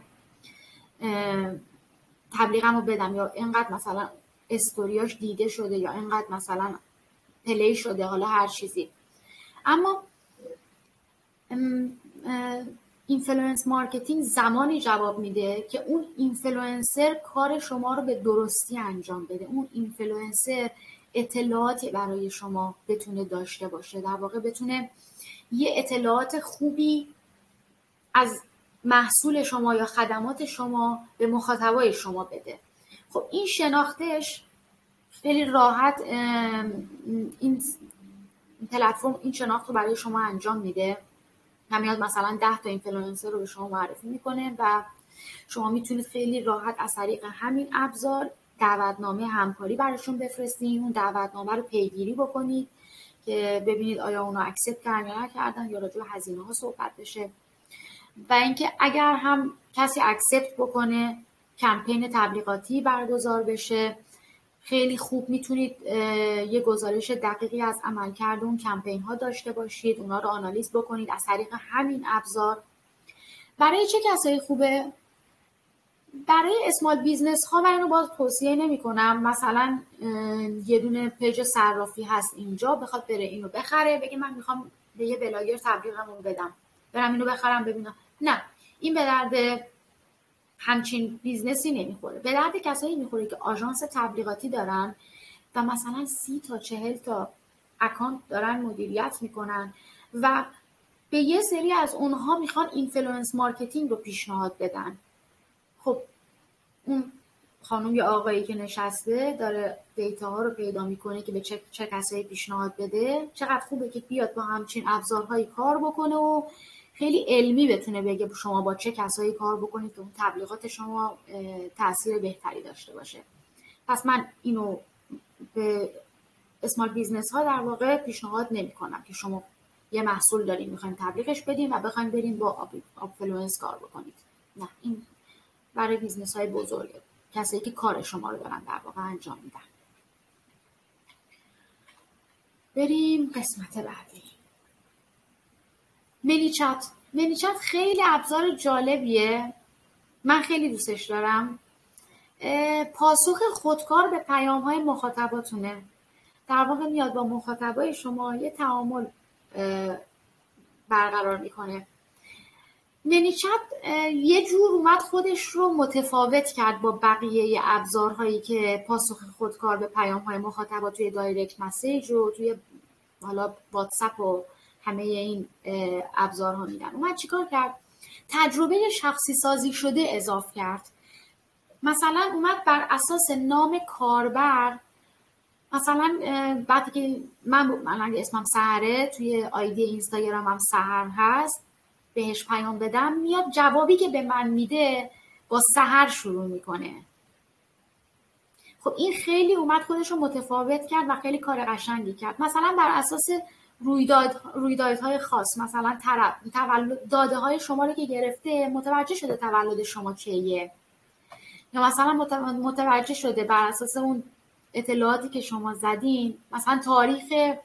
تبلیغمو بدم، یا اینقدر مثلا استوریاش دیده شده، یا اینقدر مثلا پلی شده، حالا هر چیزی. اما اینفلوئنس مارکتینگ زمانی جواب میده که اون اینفلوئنسر کار شما رو به درستی انجام بده. اون اینفلوئنسر اطلاعاتی برای شما بتونه داشته باشه، در واقع بتونه یه اطلاعات خوبی از محصول شما یا خدمات شما به مخاطبای شما بده. خب این شناختش خیلی راحت این پلتفرم این شناخت رو برای شما انجام میده. میاد مثلا 10 تا اینفلوئنسر رو به شما معرفی میکنه و شما میتونید خیلی راحت از طریق همین ابزار دعوتنامه همکاری براشون بفرستین، اون دعوتنامه رو پیگیری بکنید که ببینید آیا اونا اکسپت کردن یا نکردن، یا راجع به هزینه ها صحبت بشه. و اینکه اگر هم کسی اکسپت بکنه کمپین تبلیغاتی برگزار بشه. خیلی خوب میتونید یه گزارش دقیقی از عملکرد اون کمپین ها داشته باشید، اونا رو آنالیز بکنید از طریق همین ابزار. برای چه کسایی خوبه؟ برای اسمال بیزنس ها من اینو باز توصیه نمی کنم. مثلا یه دونه پیج صرافی هست اینجا، بخواد بره اینو بخره، بگه من میخوام به یه بلاگر تبلیغمو بدم، برم اینو بخرم ببینم. نه، این به درد همچین بیزنسی نمیخوره. به درد کسایی میخوره که آژانس تبلیغاتی دارن و مثلا 30 تا 40 تا اکانت دارن مدیریت میکنن و به یه سری از اونها میخوان اینفلوئنس مارکتینگ رو پیشنهاد بدن. خب اون خانم یا آقایی که نشسته داره دیتاها رو پیدا میکنه که به چه کسایی پیشنهاد بده. چقدر خوبه که بیاد با همچین ابزارهایی کار بکنه و خیلی علمی بتونه بگه شما با چه کسایی کار بکنید که اون تبلیغات شما تاثیر بهتری داشته باشه. پس من اینو به اسمال بیزنس ها در واقع پیشنهاد نمی کنم که شما یه محصول داریم میخوایم تبلیغش بدیم و بخوایم بریم با آپفلوئنس کار بکنید. نه، این برای بیزنس های بزرگه، کسایی که کار شما رو دارن در واقع انجام میدن. بریم قسمت بعدی. منیچت خیلی ابزار جالبیه، من خیلی دوستش دارم. پاسخ خودکار به پیام‌های مخاطباتونه. در واقع میاد با مخاطبای شما یه تعامل برقرار میکنه. منیچت یه جور اومد خودش رو متفاوت کرد با بقیه ابزارهایی که پاسخ خودکار به پیام‌های مخاطبات توی دایرکت مسیج و توی حالا واتساپ و همه این ابزارها میدن. اومد چیکار کرد؟ تجربه شخصی سازی شده اضافه کرد. مثلا اومد بر اساس نام کاربر، مثلا وقتی که من اگه اسمم سحره، توی آیدی اینستاگرامم سحر هست، بهش پیام بدم، میاد جوابی که به من میده با سحر شروع میکنه. خب این خیلی اومد خودش رو متفاوت کرد و خیلی کار قشنگی کرد. مثلا بر اساس رویدادهای خاص، مثلا داده های شما رو که گرفته متوجه شده تولد شما کیه، یا مثلا متوجه شده بر اساس اون اطلاعاتی که شما زدین مثلا تاریخ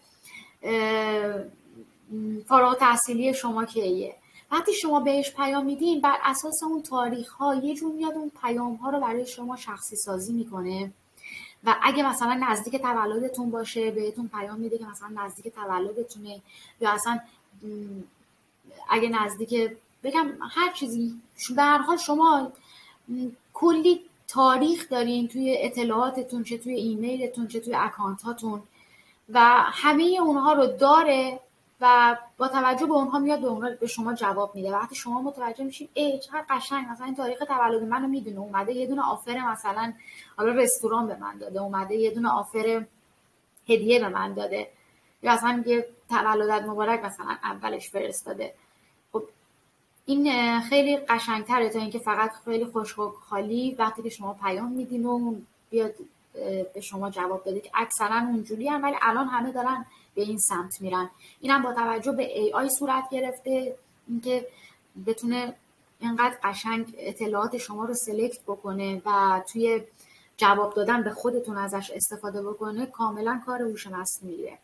فارغ التحصیلی شما کیه. وقتی شما بهش پیام میدین بر اساس اون تاریخ ها یه جور میاد اون پیام ها رو برای شما شخصی سازی میکنه و اگه مثلا نزدیک تولدتون باشه بهتون پیام میده که مثلا نزدیک تولدتونه، یا اصلا اگه نزدیک بگم هر چیزی، به هر حال شما کلی تاریخ دارین توی اطلاعاتتون، چه توی ایمیلتون چه توی اکانت هاتون و همه اونها رو داره و با توجه به اونها میاد به شما جواب میده. وقتی شما متوجه میشین چقدر قشنگ، مثلا این تاریخ تولد منو میدونه، اومده یه دونه آفر مثلا حالا رستوران به من داده، اومده یه دونه آفر هدیه به من داده، یا اصلا یه تولدت مبارک مثلا اولش فرستاده. خب این خیلی قشنگتره تا اینکه فقط خیلی خوشحالی وقتی که شما پیام میدین و بیاد به شما جواب بده که اکثرا اونجوری هم، ولی الان همه دارن به این سمت میرن. اینم با توجه به AI صورت گرفته، اینکه بتونه اینقدر قشنگ اطلاعات شما رو سلکت بکنه و توی جواب دادن به خودتون ازش استفاده بکنه. کاملا کار هوش مصنوعیه.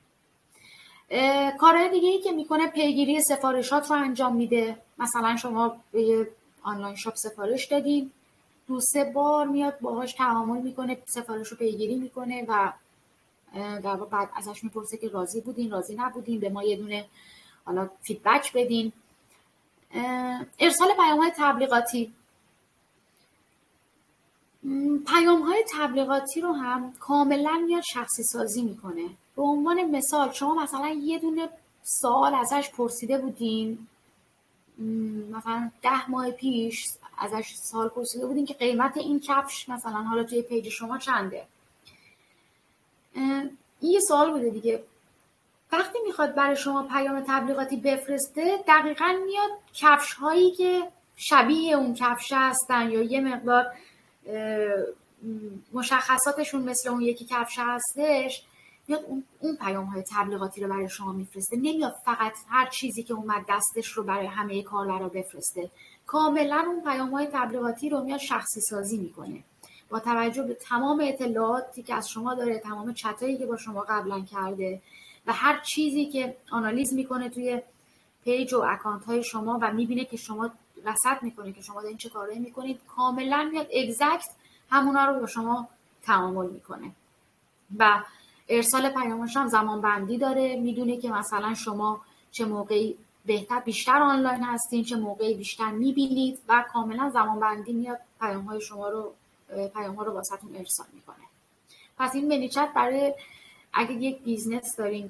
کارهای دیگه ای که میکنه پیگیری سفارشات رو انجام میده. مثلا شما به یه آنلاین شاپ سفارش دادین، 2-3 بار میاد باهاش تعامل میکنه، سفارش رو پیگیری میکنه و در واقع بعد ازش میپرسه که راضی بودین، راضی نبودین، به ما یه دونه حالا فیدبک بدین. ارسال پیام‌های تبلیغاتی. پیام‌های تبلیغاتی رو هم کاملا میاد شخصی سازی میکنه. به عنوان مثال شما مثلا یه دونه سوال ازش پرسیده بودین، مثلا 10 ماه پیش ازش سوال پرسیده بودین که قیمت این کفش مثلا حالا توی پیج شما چنده. این یه سوال بوده دیگه. وقتی میخواد برای شما پیام تبلیغاتی بفرسته، دقیقاً میاد کفش هایی که شبیه اون کفش هستن یا یه مقدار مشخصاتشون مثل اون یکی کفش هستش، میاد اون پیام های تبلیغاتی رو برای شما میفرسته. نمیاد فقط هر چیزی که اومد دستش رو برای همه کاربرا بفرسته. کاملا اون پیام های تبلیغاتی رو میاد شخصی سازی میکنه با توجه به تمام اطلاعاتی که از شما داره، تمام چتایی که با شما قبلا کرده و هر چیزی که آنالیز میکنه توی پیج و اکانت های شما و میبینه که شما رصد میکنه که شما دارین چه کارایی میکنید. کاملا میاد اگزکت همونا رو با شما تعامل میکنه و ارسال پیامش هم زمان بندی داره. میدونه که مثلا شما چه موقعی بیشتر آنلاین هستین، چه موقعی بیشتر میبینید و کاملا زمان بندی میاد پیام ها رو واسهتون ارسال میکنه. پس این منیچت برای اگه یک بیزنس دارین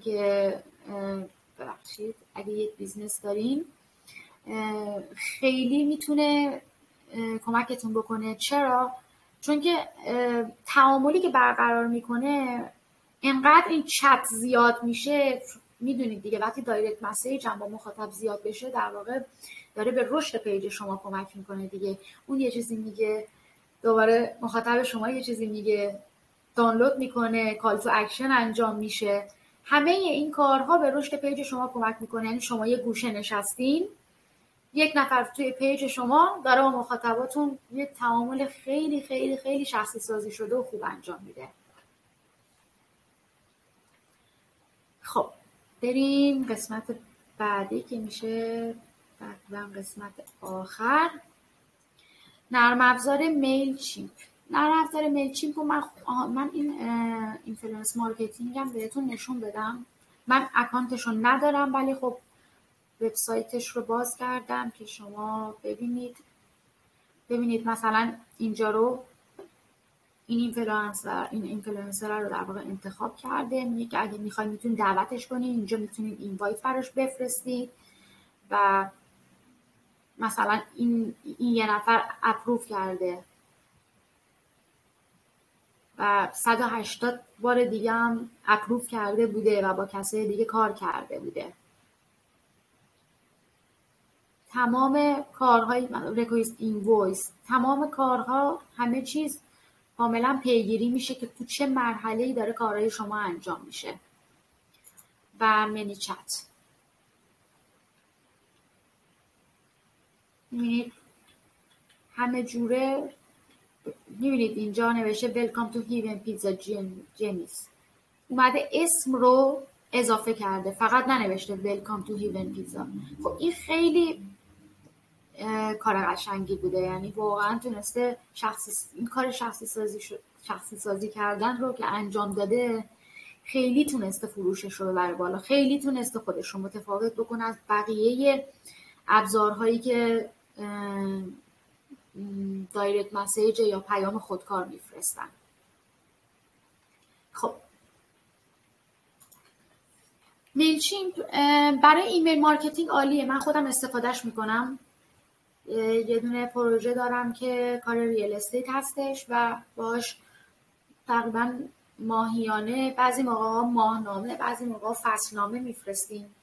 خیلی میتونه کمکتون بکنه. چرا؟ چون که تعاملی که برقرار میکنه انقدر این چت زیاد میشه. میدونید دیگه وقتی دایرکت مسیج هم با مخاطب زیاد بشه در واقع داره به رشد پیج شما کمک میکنه دیگه. اون یه چیزی میگه، دوباره مخاطب شما یه چیزی میگه، دانلود میکنه، کال تو اکشن انجام میشه همه این کارها به رشد پیج شما کمک میکنه. یعنی شما یه گوشه نشستین، یک نفر توی پیج شما داره با مخاطباتون یه تعامل خیلی خیلی خیلی شخصی سازی شده و خوب انجام میده. خب بریم قسمت بعدی که میشه تقریبا قسمت آخر، نرم افزار میلچیمپ. نرم افزار میلچیمپ رو من این اینفلوئنس مارکتینگ هم بهتون نشون بدم. من اکانتش رو ندارم ولی خب وبسایتش رو باز کردم که شما ببینید مثلا اینجا رو این اینفلوئنسر رو در واقع انتخاب کرده. میگه که اگه میخواید میتونید دعوتش کنید، اینجا میتونید اینوایت براش بفرستید و مثلا این یه نفر اپروف کرده و 180 بار دیگه هم اپروف کرده بوده و با کسای دیگه کار کرده بوده. تمام کارهای ریکوست اینوایس، تمام کارها، همه چیز کاملا پیگیری میشه که تو چه مرحله‌ای داره کارهای شما انجام میشه. و منی چت میبینید همه جوره. میبینید اینجا نوشته Welcome to Heaven Pizza Jenny's. اومده اسم رو اضافه کرده، فقط ننوشته Welcome to Heaven Pizza. خب این خیلی کار قشنگی بوده. یعنی واقعا تونسته این کار شخصی سازی کردن رو که انجام داده، خیلی تونسته فروشش رو ببره بالا، خیلی تونسته خودش رو متفاوت بکنه از بقیه ابزارهایی که دایرکت مسیج یا پیام خودکار میفرستن. خب میلچیمپ برای ایمیل مارکتینگ عالیه. من خودم استفادهش میکنم. یه دونه پروژه دارم که کار ریال استیت هستش و باش تقریبا ماهیانه، بعضی موقع ماهنامه، بعضی موقع فصلنامه میفرستیم.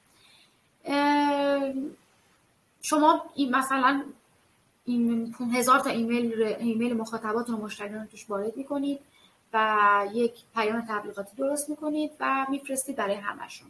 شما مثلا این 1000 تا ایمیل مخاطباتون و مشتریان توش وارد میکنید و یک پیام تبلیغاتی درست میکنید و میفرستید برای همشون.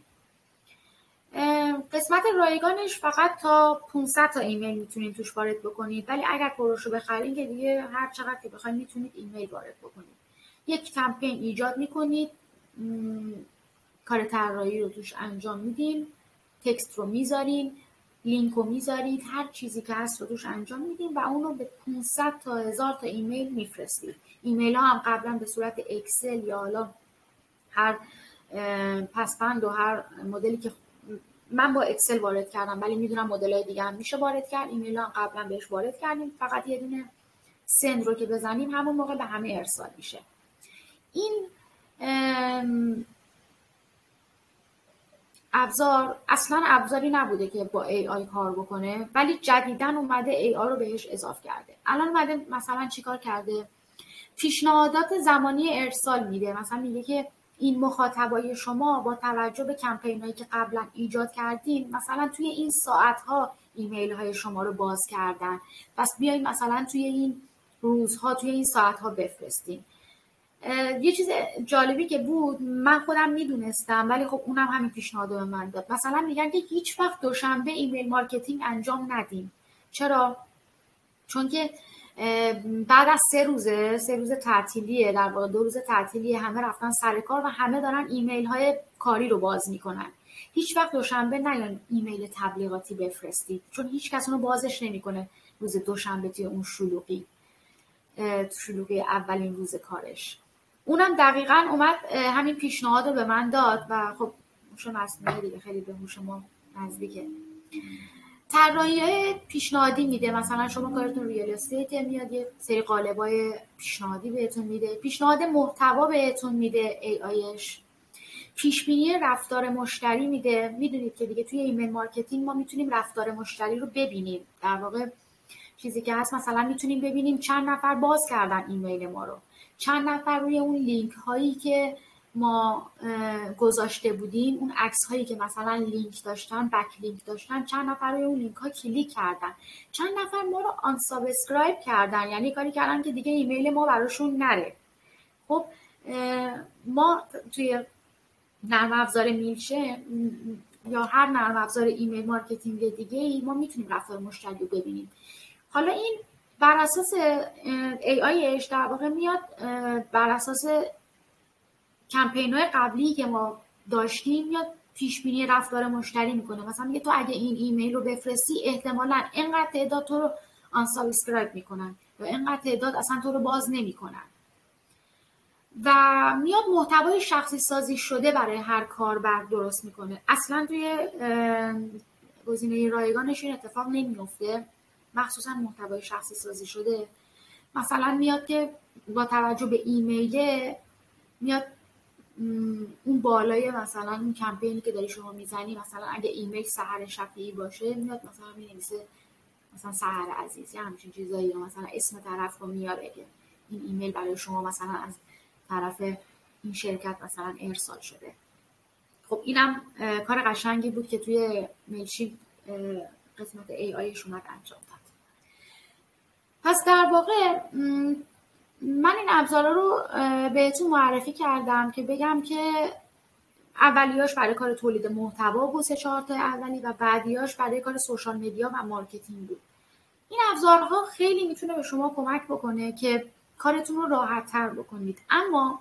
قسمت رایگانش فقط تا 500 تا ایمیل میتونید توش وارد بکنید، ولی اگر پروشو بخرید که دیگه هر چقدر که بخواید میتونید ایمیل وارد بکنید. یک کمپین ایجاد میکنید، کار طراحی رو توش انجام میدین، تکست رو میذارین، لینک رو میذارید، هر چیزی که هست رو توش انجام میدین و اون رو به 500 تا 1000 تا ایمیل میفرستید. ایمیل ها هم قبلا به صورت اکسل یا حالا هر پسوند و هر مدلی که من با اکسل وارد کردم، ولی میدونم مدل‌های دیگه هم میشه وارد کرد. ایمیل ها هم قبلا بهش وارد کردیم، فقط یه دونه سند رو که بزنیم همون موقع به همه ارسال میشه. این ابزار اصلا ابزاری نبوده که با AI کار بکنه، ولی جدیداً اومده AI رو بهش اضافه کرده. الان اومده مثلا چیکار کرده؟ پیشنهادات زمانی ارسال میده. مثلا میگه که این مخاطبای شما با توجه به کمپینایی که قبلا ایجاد کردین مثلا توی این ساعت‌ها ایمیل های شما رو باز کردن، پس بیاین مثلا توی این روزها توی این ساعت‌ها بفرستین. یه چیز جالبی که بود من خودم میدونستم ولی خب اونم همین پیشنهاد به من داد. مثلا میگن که هیچ وقت دوشنبه ایمیل مارکتینگ انجام ندیم. چرا؟ چون که بعد از 3 روز تعطیلیه، در واقع 2 روز تعطیلیه، همه رفتن سر کار و همه دارن ایمیل های کاری رو باز میکنن. هیچ وقت دوشنبه نیان ایمیل تبلیغاتی بفرستید، چون هیچ کس اونو بازش نمیکنه روز دوشنبه توی اون شلوغی اولین روز کارش. اونم دقیقاً اومد همین پیشنهاد رو به من داد و خب هوش مصنوعی دیگه خیلی به هوش ما نزدیکه. طراحی پیشنهادی میده. مثلا شما کارتون ریال استیت میاد یه سری قالبای پیشنهادی بهتون میده، پیشنهاد محتوا بهتون میده AIش، پیش بینی رفتار مشتری میده. میدونید که دیگه توی ایمیل مارکتینگ ما میتونیم رفتار مشتری رو ببینیم. در واقع چیزی که هست مثلا میتونیم ببینیم چند نفر باز کردن ایمیل ما رو، چند نفر روی اون لینک هایی که ما گذاشته بودیم، اون عکس هایی که مثلا لینک داشتن، بک لینک داشتن، چند نفر روی اون لینک ها کلیک کردن، چند نفر ما رو آن سابسکرایب کردن، یعنی کاری کردن که دیگه ایمیل ما براشون نره. خب ما توی نرم افزار میلچه یا هر نرم افزار ایمیل مارکتینگ دیگه ای ما میتونیم رفتار مشتری رو ببینیم. حالا این بر اساس AIش در واقع میاد بر اساس کمپین‌های قبلی که ما داشتیم میاد پیش بینی رفتار مشتری میکنه. مثلا میگه تو اگه این ایمیل رو بفرستی احتمالاً اینقدر تعداد تو رو آن سابسکرایب میکنن یا اینقدر تعداد اصلا تو رو باز نمیکنن و میاد محتوای شخصی سازی شده برای هر کاربر درست میکنه. اصلا توی گزینه رایگانش این اتفاق نمیفته، مخصوصا محتوای شخصی سازی شده. مثلا میاد که با توجه به ایمیل میاد اون بالای مثلا اون کمپینی که داری شما میزنی، مثلا اگه ایمیل سحر شفیعی باشه میاد مثلا مینویسه مثلا سحر عزیز یا همچین چیزایی، یا مثلا اسم طرف رو میاره که این ایمیل برای شما مثلا از طرف این شرکت مثلا ارسال شده. خب اینم کار قشنگی بود که توی میلچین قسمت AIش اومد انجام داد. پس در واقع من این ابزارا رو بهتون معرفی کردم که بگم که اولیاش برای کار تولید محتوا بود 3-4 تا اولی و بعدیاش برای کار سوشال مدیا و مارکتینگ بود. این ابزارها خیلی میتونه به شما کمک بکنه که کارتون رو راحت تر بکنید، اما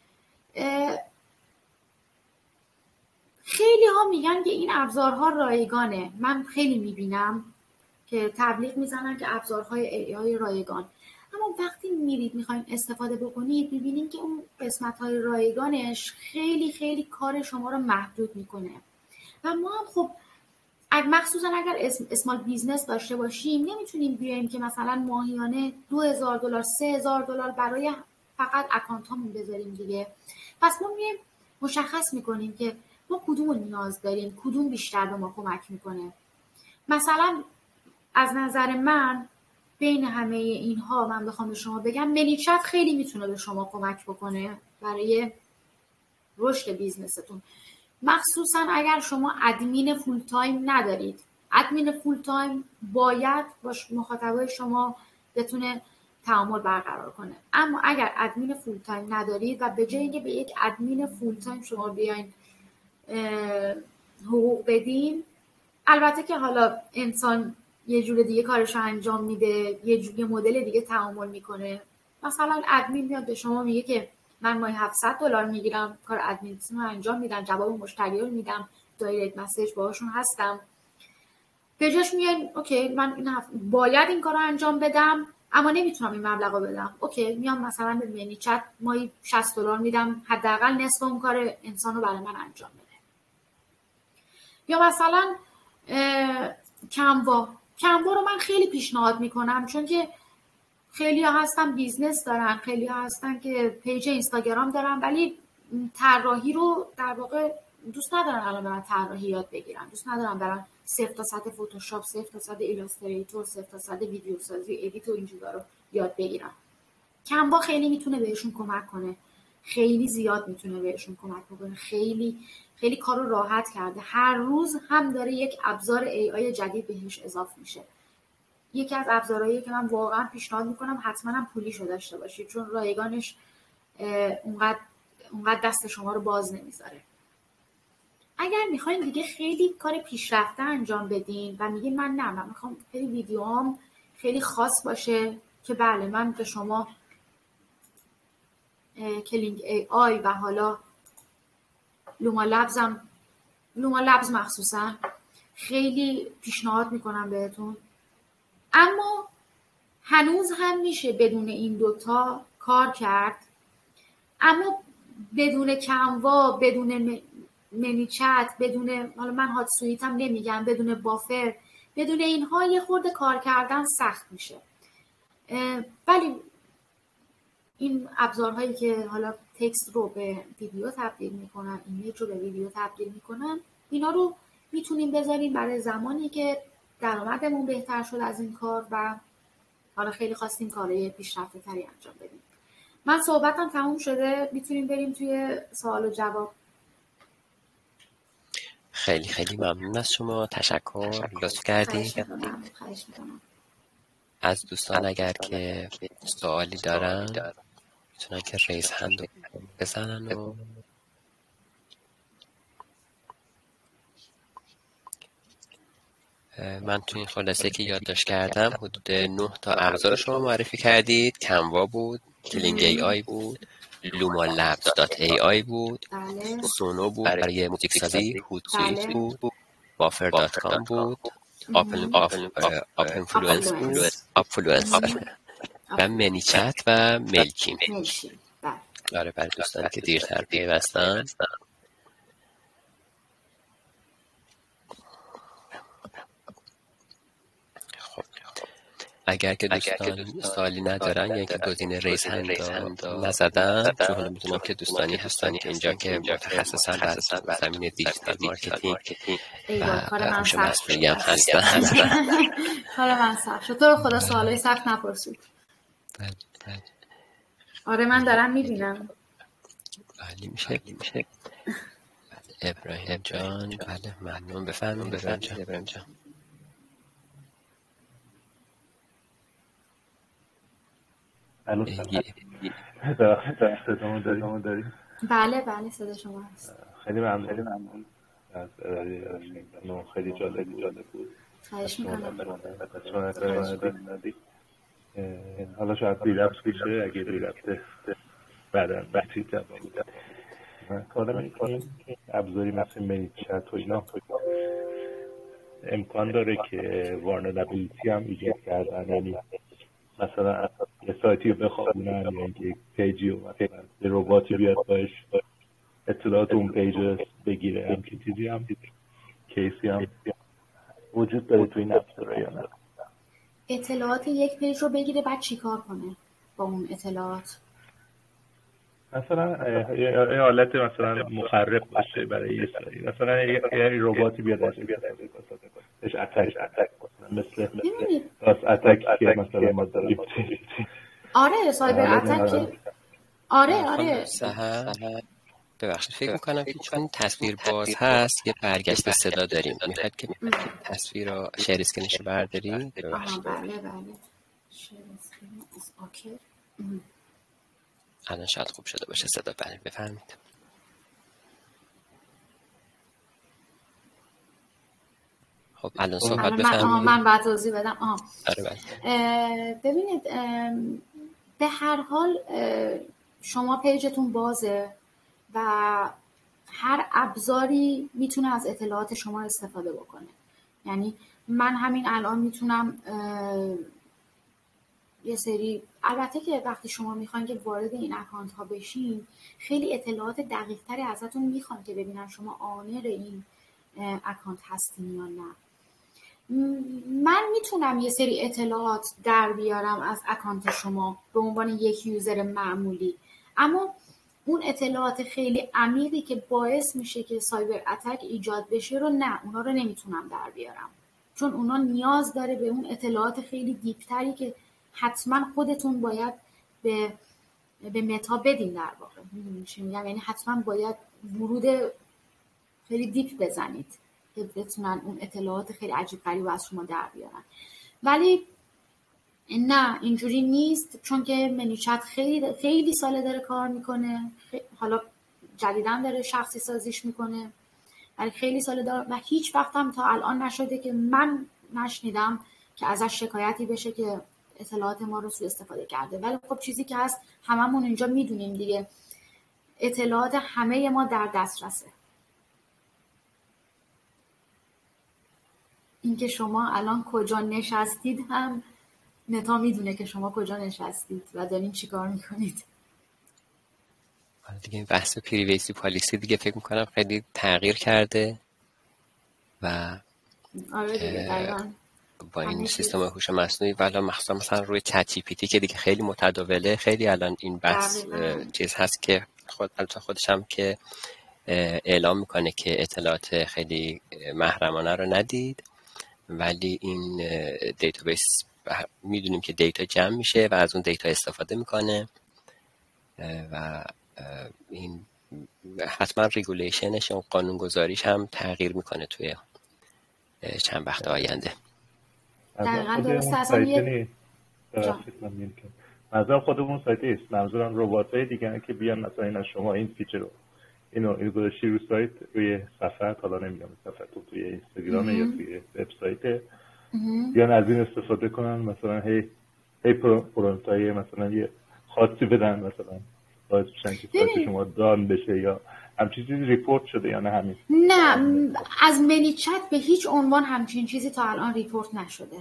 خیلی ها میگن که این ابزارها رایگانه. من خیلی میبینم که تبلیغ میزنن که ابزارهای AI رایگان، اما وقتی میرید میخواین استفاده بکنید میبینید که اون قسمت‌های رایگانش خیلی خیلی کار شما رو محدود میکنه و ما هم خب مخصوصا اگر اسمال بیزنس داشته باشیم نمیتونیم بیایم که مثلا ماهیانه $2,000 $3,000 برای فقط اکانت هامون بذاریم دیگه. پس ما میایم مشخص میکنیم که ما کدوم نیاز داریم، کدوم بیشتر به ما کمک میکنه. مثلا از نظر من بین همه اینها من بخوام به شما بگم ملیچت خیلی میتونه به شما کمک بکنه برای رشد بیزنستون، مخصوصا اگر شما ادمین فول تایم ندارید. ادمین فول تایم باید با مخاطبای شما بتونه تعامل برقرار کنه، اما اگر ادمین فول تایم ندارید و به جای اینکه به یک ادمین فول تایم شما بیاین حقوق بدین، البته که حالا انسان یه جور دیگه کارشو انجام میده، یه مدل دیگه تعامل میکنه. مثلا ادمین میاد به شما میگه که من ماهی $700 میگیرم، کار ادمین رو انجام میدم، جواب مشتری رو میدم، دایرکت مسیج باهاشون هستم. به جاش میگن اوکی من باید این کارو انجام بدم اما نمیتونم این مبلغو بدم، اوکی میام مثلا به مینیچت ماهی $60 میدم، حداقل نصف اون کار انسانو برای من انجام بده. یا مثلا کانوا رو من خیلی پیشنهاد میکنم، چون که خیلی ها هستن بیزنس دارن، خیلی ها هستن که پیج اینستاگرام دارن ولی طراحی رو در واقع دوست ندارن الان برن طراحی یاد بگیرن، دوست ندارن برن 0 تا 100 فتوشاپ، 0 تا 100 ایلاستریتور، 0 تا 100 ویدیو سازی، ادیت و این چیزا رو یاد بگیرن. کانوا خیلی میتونه بهشون کمک کنه، خیلی زیاد میتونه بهشون کمک بکنه، خیلی خیلی کارو راحت کرده. هر روز هم داره یک ابزار AI جدید بهش اضافه میشه. یکی از ابزارهایی که من واقعا پیشنهاد میکنم حتما هم پولیشو داشته باشید، چون رایگانش اونقدر دست شما رو باز نمیذاره. اگر میخواین دیگه خیلی کار پیشرفته انجام بدین و میگین من میخوام خیلی ویدیوام خیلی خاص باشه که بله من به شما کلینگ AI و حالا لوما لبز مخصوصا خیلی پیشنهاد میکنم بهتون، اما هنوز هم میشه بدون این دوتا کار کرد. اما بدون کانوا، بدون منیچت، بدون حالا من هات سویت هم نمیگم، بدون بافر، بدون اینها یه خورده کار کردن سخت میشه. ولی این ابزارهایی که حالا تکست رو به ویدیو تبدیل میکنن، ایمیج رو به ویدیو تبدیل میکنن، اینا رو میتونیم بذاریم برای زمانی که درآمدمون بهتر شد از این کار و حالا خیلی خواستیم کارهای پیشرفته تری انجام بدیم. من صحبتم تموم شده، میتونیم بریم توی سوال و جواب. خیلی خیلی ممنون از شما، تشکر، لطف کردید. خواهش میکنم. از دوستان اگر که سوالی دارن میتونن که ریز هند بزنن و من تو این خلاصه که یادداشت کردم حدود 9 تا ابزار شما معرفی کردید. کانوا بود، کلینگ ای آی بود، لوما لبز دات ای آی بود، سونو بود برای موزیک سازی، هوتسویت بود، بافر دات کام بود، آپنفلوئنس بود، آپفلوئنس و منیچت و ملکین. آره برای دوستانی که دیرتر پیوستن. اگر که دوستان سوالی ندارن یا اینکه گزینه ریز هند نزدن، چون حالا میدونم که دوستانی هستن که اینجا که متخصصن در زمینه دیجیتال مارکتینگ و هوش مصنوعی هم هستن. کار من سخت شد. تو رو خدا سوالای سخت نپرسید. آره من دارم میبینم. بله میشه. ابراهیم جان، بله ممنون. بفرمایید ابراهیم جان. صدامون داریم؟ بله صدا شما هست. خیلی ممنون از ارائه خیلی جالب بود. خواهش میکنم. حالا شاید ریلپس بشه، اگه ریلپس بعداً بحثی جواب بودم. کارم میکنیم ابزاری مثل منیچت و اینا امکان داره که وارنرابیلیتی هم ایجاد کردن، یعنی مثلا یه سایتی رو بخوابونن یا اینکه پیجی رو مثلا یه رباتی بیاد باش اطلاعات اون پیج بگیره، همچین چیزی هم کیسی هم وجود داره تو این ابزارها یا نه؟ اطلاعات یک پیج رو بگیره بعد چی کار کنه با اون اطلاعات؟ مثلا یه حالت مثلا مخرب باشه برای یه سری، مثلا یه رباتی بیاد بهش اتک مثل راست اتک که مثلا ما داریم. آره سایبر اتک. آره ببخشید فکر میکنم که چون تصویر باز هست یه برگشت صدا داریم. میخواد که تصویر رو شیر اسکرینش برداری؟ ببخشید. بله شیر اسکرین از اوکی. الان شاید خوب شده باشه صدا. بله بفرمایید. خب الان صحبت بفرمایید. من بعد توضیح بدم. آره ببینید به هر حال شما پیجتون بازه و هر ابزاری میتونه از اطلاعات شما استفاده بکنه. یعنی من همین الان میتونم یه سری، البته که وقتی شما میخواین که وارد این اکانت ها بشین خیلی اطلاعات دقیق تری ازتون میخوان که ببینن شما آنر این اکانت هستین یا نه. من میتونم یه سری اطلاعات در بیارم از اکانت شما به عنوان یک یوزر معمولی، اما اون اطلاعات خیلی عمیقی که باعث میشه که سایبر اتک ایجاد بشه رو نه، اونا رو نمیتونم در بیارم، چون اونا نیاز داره به اون اطلاعات خیلی دیپتری که حتما خودتون باید به متا بدین. در واقع میدونید چی میگم؟ یعنی حتما باید ورود خیلی دیپ بزنید که بتونن اون اطلاعات خیلی عجیب غریب از شما در بیارن. ولی نه اینجوری نیست، چون که منیچت خیلی ساله داره کار میکنه، حالا جدیداً داره شخصی سازیش میکنه، ولی خیلی ساله داره و هیچ وقت هم تا الان نشده که من نشنیدم که ازش شکایتی بشه که اطلاعات ما رو سوء استفاده کرده. ولی خب چیزی که هست هممون اینجا میدونیم دیگه، اطلاعات همه ما در دسترسه. اینکه شما الان کجا نشستید هم متا میدونه که شما کجا نشستید و دارین چی کار میکنید. دیگه بحث پریویسی پالیسی دیگه فکر میکنم خیلی تغییر کرده و آره دیگه با این سیستم هوش مصنوعی والا مخصوصا مثلا روی چت جی پی تی که دیگه خیلی متداوله، خیلی الان این بحث چیز هست که خودش هم که اعلام میکنه که اطلاعات خیلی محرمانه رو ندید، ولی این دیتابیس میدونیم که دیتا جمع میشه و از اون دیتا استفاده میکنه و این حتما ریگولیشنش و قانونگذاریش هم تغییر میکنه توی چند وقت آینده. دقیقا درست. اصلا منظورم خودمون سایت نیست، منظورم ربات‌های دیگه که بیان مثلا این از شما این فیچر رو اینو گذاشتی رو سایت روی صفحه، حالا نمیگم صفحه توی توی اینستاگرام یا توی وبسایت بیان از این استفاده کنن، مثلا هی پرومپتای مثلا یه خاصی بدن، مثلا باعث بشن که سایت شما دان بشه یا همچین چیزی ریپورت شده یا نه؟ همین نه، از منیچت به هیچ عنوان همچین چیزی تا الان ریپورت نشده،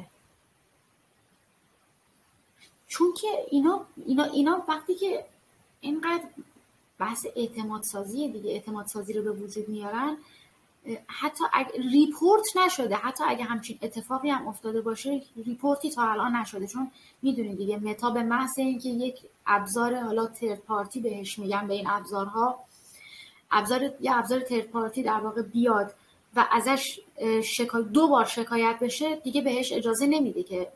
چون که اینا وقتی که اینقدر بحث اعتماد سازی دیگه، اعتماد سازی رو به وجود میارن، حتی اگه ریپورت نشده، حتی اگه همچین اتفاقی هم افتاده باشه ریپورتی تا الان نشده، چون میدونید دیگه متا به محض اینکه یک ابزار حالا ترد پارتی بهش میگن، به این ابزارها یه ابزار ترد پارتی در واقع بیاد و ازش 2 بار شکایت بشه، دیگه بهش اجازه نمیده که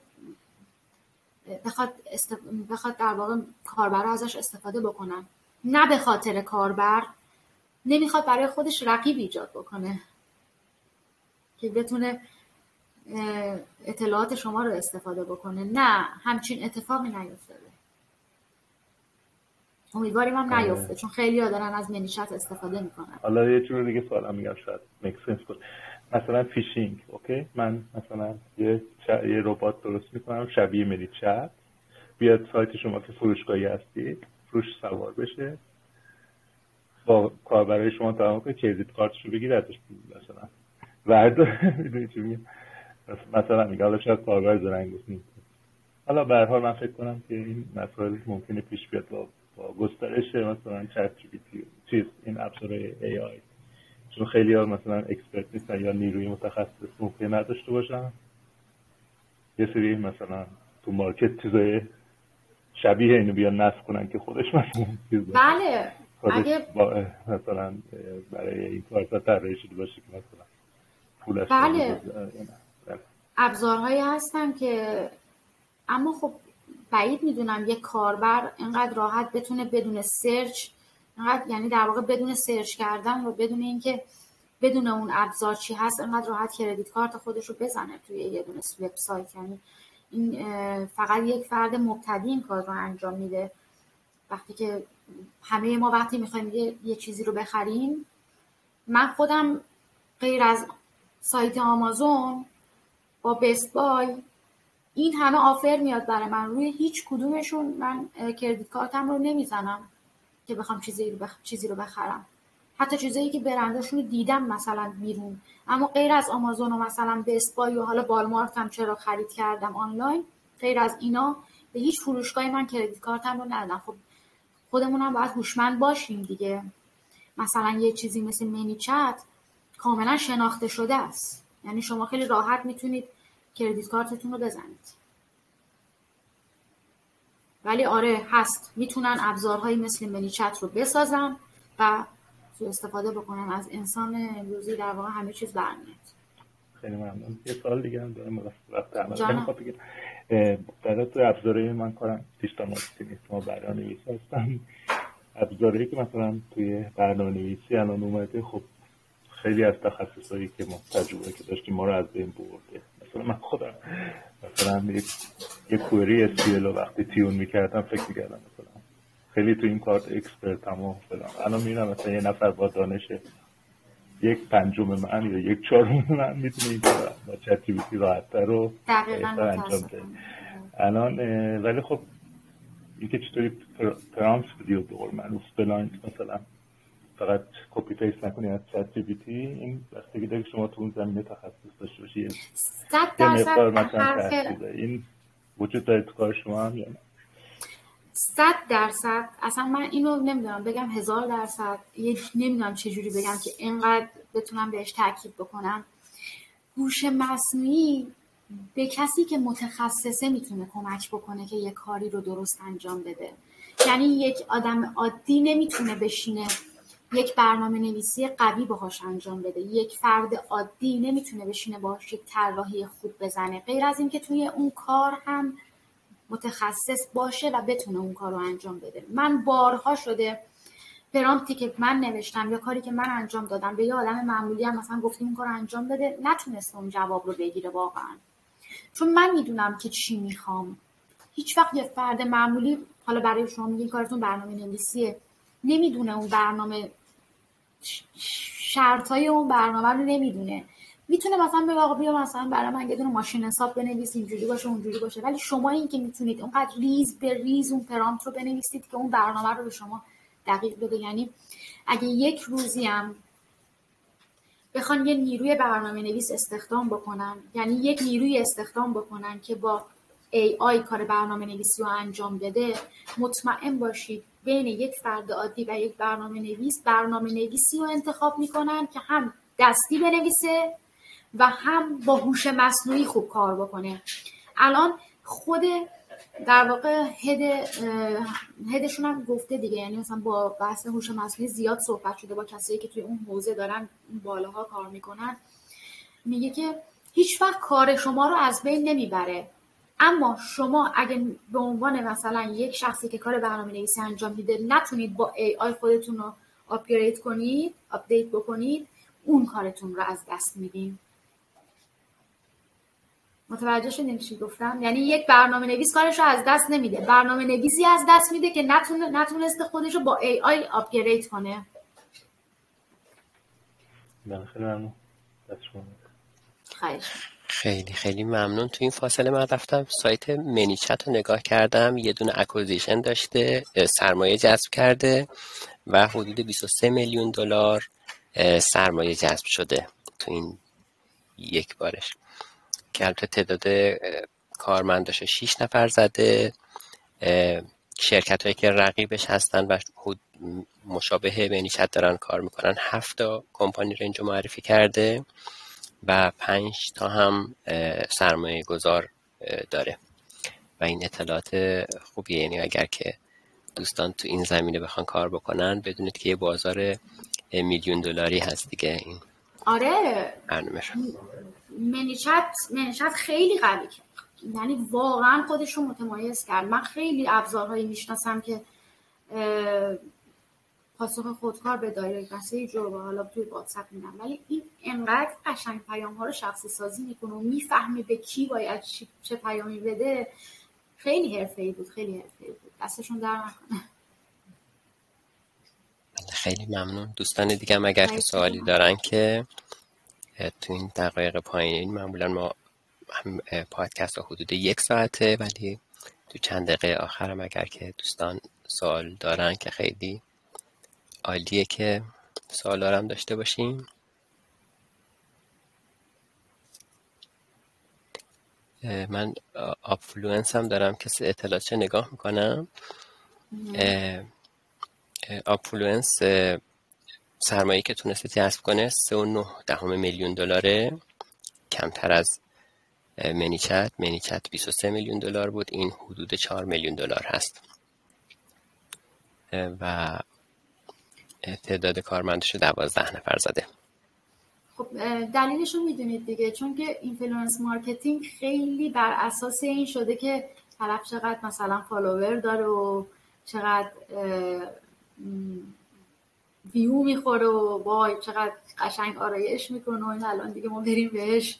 بخواد در واقع کاربرا ازش استفاده بکنن. نه به خاطر کاربر نمیخواد برای خودش رقیب ایجاد بکنه که بتونه اطلاعات شما رو استفاده بکنه. نه، همچین اتفاقی نیفتاده. امیدواریم هم نیفته، چون خیلی ها دارن از منیچت استفاده میکنن. حالا یه جور دیگه سوالم میگم شاید میک سنس کنه. مثلا فیشینگ، اوکی، من مثلا یه ربات درست میکنم شبیه منیچت، بیاد سایت شما که فروشگاهی هستید فروش سوار بشه، با کاربرای شما تمام کنه، کریدیت کارتشو بگیره ازش مثلا ورداره. میدونی چی میگم؟ مثلا میگه حالا شاید کاربر زرنگوس نیست. حالا به هر حال من فکر کنم که این مسائل ممکنه پیش بیاد با گسترش مثلا چت جی پی تی، این ابزارهای ای آی، چون خیلی ها مثلا اکسپرت نیستن یا نیروی متخصص ممکنه نداشته باشن، یه سری مثلا تو مارکت چیزای شبیه اینو بیان نصب کنن که خودش مثلا بله، اگه مثلا برای این کارتا طراحی شده باشه که مثلا پولش بله ابزارهایی هستن که، اما خب بعید میدونم یک کاربر اینقدر راحت بتونه بدون سرچ، یعنی در واقع بدون سرچ کردن و بدون اینکه بدون اون ابزار چی هست، اینقدر راحت کردیت کارت خودش رو بزنه توی یه دونه وبسایت. یعنی این فقط یک فرد مبتدی این کار رو انجام میده. وقتی که همه ما وقتی میخوایم یه چیزی رو بخریم، من خودم غیر از سایت آمازون با بست بای این همه آفر میاد برای من، روی هیچ کدومشون من کردیت کارتم رو نمیزنم که بخوام چیزی رو بخرم. حتی چیزایی که برنداشون رو دیدم مثلا بیرون، اما غیر از آمازون و مثلا بست بای و حالا والمارت هم چرا خرید کردم آنلاین، غیر از اینا به هیچ فروشگاهی من کردیت کارتم رو ندادم. خب خودمون هم باید هوشمند باشیم دیگه. مثلا یه چیزی مثل منیچت کاملا شناخته شده است، یعنی شما خیلی راحت میتونید کردیت کارتتون رو بزنید. ولی آره هست، میتونن ابزارهایی مثل منیچت رو بسازن و استفاده بکنن. از انسان امروزی در واقع همه چیز برمیاد. خیلی ممنون. یه سوال دیگه هم دارم وقت عمل میخوام بگم. در تو ابزارهای من کارم دیجیتال مارکتینگ، ما برنامه‌نویس هستم. ابزاری که مثلا توی برنامه‌نویسی الان اومده، خب خیلی از تخصصایی که ما تجربه که داشتیم ما رو از بین برده. مثلا من خودم مثلا یه کوئری SQL رو وقتی تیون میکردم فکر میکردم مثلا خیلی تو این کار اکسپرتم و فلان. الان میبینم مثلا یه نفر با دانش 1/5 من یا 1/4 من میتونه این کار با چت جی پی تی راحت‌تر رو انجام بده الان. ولی خب اینکه چطوری پرامپت بدی و دور معروف بلایند مثلا فقط کپی پیست نکنی از چت جی پی تی، این بستگی داره که شما تو اون زمینه تخصص داشته باشی. 100% این وجود داره تو کار شما هم یا نه؟ 100%. اصلا من اینو نمیدونم بگم 1000%، نمیدونم چجوری بگم که اینقدر بتونم بهش تاکید بکنم. هوش مصنوعی به کسی که متخصصه میتونه کمک بکنه که یک کاری رو درست انجام بده. یعنی یک آدم عادی نمیتونه بشینه یک برنامه نویسی قوی باهاش انجام بده. یک فرد عادی نمیتونه بشینه باهاش یک طراحی خوب بزنه، غیر از اینکه توی اون کار هم متخصص باشه و بتونه اون کار رو انجام بده. من بارها شده پرامپتی که من نوشتم یا کاری که من انجام دادم به یه آدم معمولی هم مثلا گفتیم این کار رو انجام بده، نتونسته اون جواب رو بگیره واقعا، چون من میدونم که چی میخوام. هیچ وقت یه فرد معمولی، حالا برای شما میگین کارتون برنامه نویسیه، نمیدونه اون برنامه شرطای اون برنامه رو نمیدونه، میتونه مثلا به آقا بیا مثلا برای من یه دونه ماشین حساب بنویس، اینجوری باشه اونجوری باشه، ولی شما این که میتونید اونقدر ریز به ریز اون پرامپت رو بنویسید که اون برنامه رو به شما دقیق بده. یعنی اگه یک روزی هم بخوان یه نیروی برنامه نویس استخدام بکنن، یعنی یک نیروی استخدام بکنن که با AI کار برنامه نویسی رو انجام بده، مطمئن باشید بین یک فرد عادی و یک برنامه نویسی رو انتخاب میکنن که هم دستی بنویسه و هم با هوش مصنوعی خوب کار بکنه. الان خود در واقع هدشون هم گفته دیگه، یعنی مثلا با بحث هوش مصنوعی زیاد صحبت شده با کسایی که توی اون حوزه دارن بالاها کار میکنن، میگه که هیچ وقت کار شما رو از بین nemiبره، اما شما اگه به عنوان مثلا یک شخصی که کار برنامه‌نویسی انجام میده نتونید با AI خودتون رو آپدیت بکنید، اون کارتون رو از دست میدین. متوجه شدین چی گفتم؟ یعنی یک برنامه‌نویس کارش رو از دست نمیده، برنامه‌نویسی از دست میده که نتونسته خودش رو با AI آپگرید کنه. خیلی خیلی ممنون. تو این فاصله من رفتم سایت منیچت رو نگاه کردم، یه دونه اکوزیشن داشته، سرمایه جذب کرده و حدود 23 میلیون دلار سرمایه جذب شده تو این یک بارش، که البته تعداد کارمنداش 6 نفر زده. شرکت هایی که رقیبش هستن و مشابه منیچت دارن کار میکنن 7 تا کمپانی رو اینجا معرفی کرده و 5 تا هم سرمایه گذار داره و این اطلاعات خوبیه. یعنی اگر که دوستان تو این زمینه بخوان کار بکنن بدونید که یه بازار میلیون دلاری هست دیگه این. آره برنامه منیچت خیلی قوی، یعنی واقعا خودش رو متمایز کرد. من خیلی ابزارهایی میشناسم که پاسخ خودکار به دایرکت مسیج و حالا توی واتساپ میدم، ولی این انقدر قشنگ پیام ها رو شخصی سازی میکنه و میفهمه به کی باید چه پیامی بده. خیلی حرفه‌ای بود، دستشون در نکنه. خیلی ممنون. دوستان دیگه هم اگر که سوالی دارن که تو این دقایق پایین، معمولا ما پادکست ها حدود 1 ساعته، ولی تو چند دقیقه آخرم اگر که دوستان سوال دارن که خیلی عالیه که سوال دارم داشته باشیم. من آپفلوئنس هم دارم که اطلاعاتش نگاه میکنم. آپفلوئنس سرمایه‌ای که تونسته جذب کنه 3.9 میلیون دلاره، کمتر از منیچت 23 میلیون دلار بود، این حدود 4 میلیون دلار هست و تعداد کارمندش 12 نفر زده. خب دلیلش رو میدونید دیگه، چون که اینفلوئنس مارکتینگ خیلی بر اساس این شده که طرف چقدر مثلا فالوور داره و چقدر ویو میخوره و وای چقدر قشنگ آرایش میکنه و این الان دیگه ما بریم بهش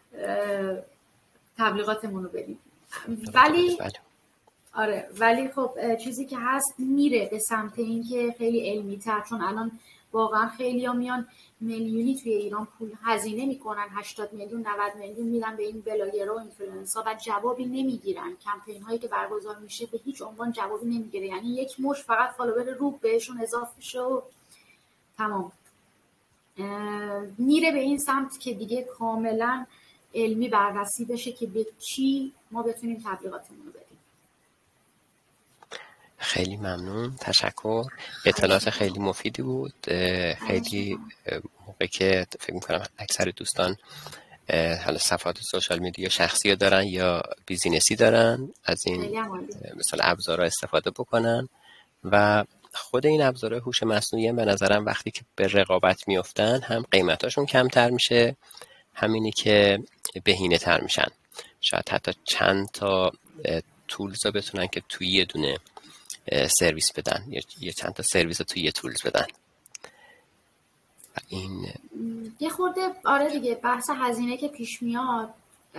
تبلیغاتمون رو بدیم. ولی خب چیزی که هست میره به سمت این که خیلی علمی تر، چون الان واقعا خیلی ها میان میلیونی توی ایران پول هزینه میکنن، 80 میلیون 90 میلیون میدن به این بلاگرها و اینفلوئنسرها و جوابی نمیگیرن. کمپین هایی که برگزار میشه به هیچ عنوان جوابی نمیگیره، یعنی یک مش فقط فالوور رو بهشون اضافه میشه و تمام. میره به این سمت که دیگه کاملا علمی بررسی بشه که به کی ما بتونیم تبلیغاتمون رو بدیم. خیلی ممنون، تشکر. اطلاعات خیلی مفیدی بود. خیلی موقعی که فکر میکنم اکثر دوستان حالا صفحات سوشال میدیا شخصی دارن یا بیزینسی دارن، از این مثلا ابزارها استفاده بکنن و خود این ابزارهای هوش مصنوعی به نظرم وقتی که به رقابت میافتن هم قیمتاشون کمتر میشه، همینی که بهینه تر میشن. شاید حتی چند تا تولز رو بتونن که توی یه دونه سرویس بدن یا چند تا سرویس رو توی یه تولز بدن. این یه خورده آره دیگه بحث هزینه که پیش میاد،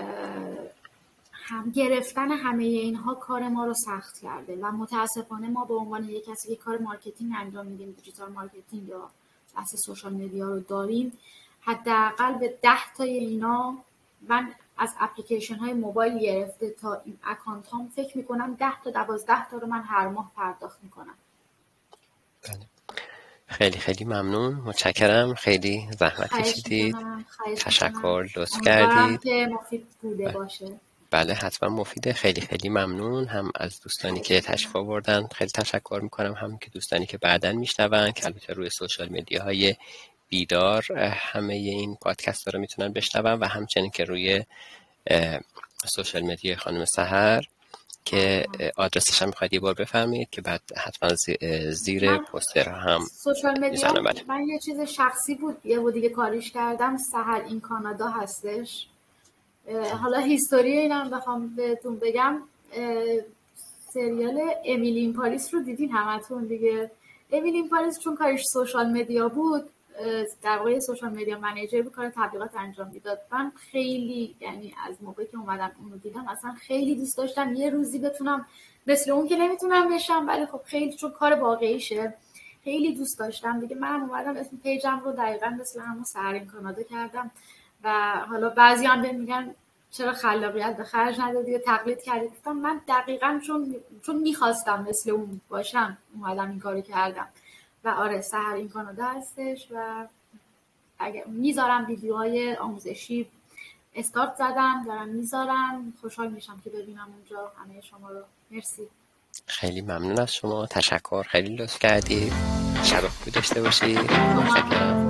هم گرفتن همه اینها کار ما رو سخت کرده و متاسفانه ما به عنوان یک کسی که کار مارکتینگ انجام میدیم، دیجیتال مارکتینگ یا بحث سوشال مدیا رو داریم، حداقل به 10 تای اینا من از اپلیکیشن های موبایل گرفته تا این اکانت هم فکر میکنم 10 تا 12 تا رو من هر ماه پرداخت میکنم. خیلی خیلی ممنون، متشکرم، خیلی زحمت کشیدید. تشکر، لطف کردید. که مفید بوده باشه. بله حتما مفیده. خیلی خیلی ممنون هم از دوستانی که تشریف آوردن، خیلی تشکر میکنم، هم که دوستانی که بعداً میشنون که البته روی سوشال مدیاهای بیدار همه این پادکست رو میتونن بشنون و همچنین که روی سوشال مدیای خانم سحر که آدرسش هم میخواید یه بار بفرمایید که بعد حتما زیر پوستر هم سوشال مدیا. من یه چیز شخصی بود یه بود دیگه کاریش کردم، سحر این کانادا هستش. حالا هیستوری اینم بخوام بهتون بگم، سریال امیلی این پاریس رو دیدین همتون دیگه. امیلی این پاریس چون کارش سوشال مدیا بود، در واقع سوشال مدیا منیجر بود، کار تبلیغات انجام میداد. من خیلی یعنی از موقعی که اومدم اونو دیدم اصلا خیلی دوست داشتم یه روزی بتونم مثل اون، که نمیتونم بشم ولی خب خیلی چون کار واقعیشه خیلی دوست داشتم دیگه. من اومدم اسم پیجم رو دقیقاً مثل همون سحر این کانادا کردم و حالا بعضی هم میگن چرا خلاقیت به خرج ندادی یا تقلید کردی. گفتم من دقیقاً چون میخواستم مثل اون باشم اومدم این کارو کردم. و آره سحر این کانادا هستش و اگه میذارم ویدیوهای آموزشی استارت زدم دارم میذارم، خوشحال میشم که ببینم اونجا همه شما رو. مرسی، خیلی ممنون از شما، تشکر، خیلی لطف کردید. شب خوبی داشته باشید. متشکرم.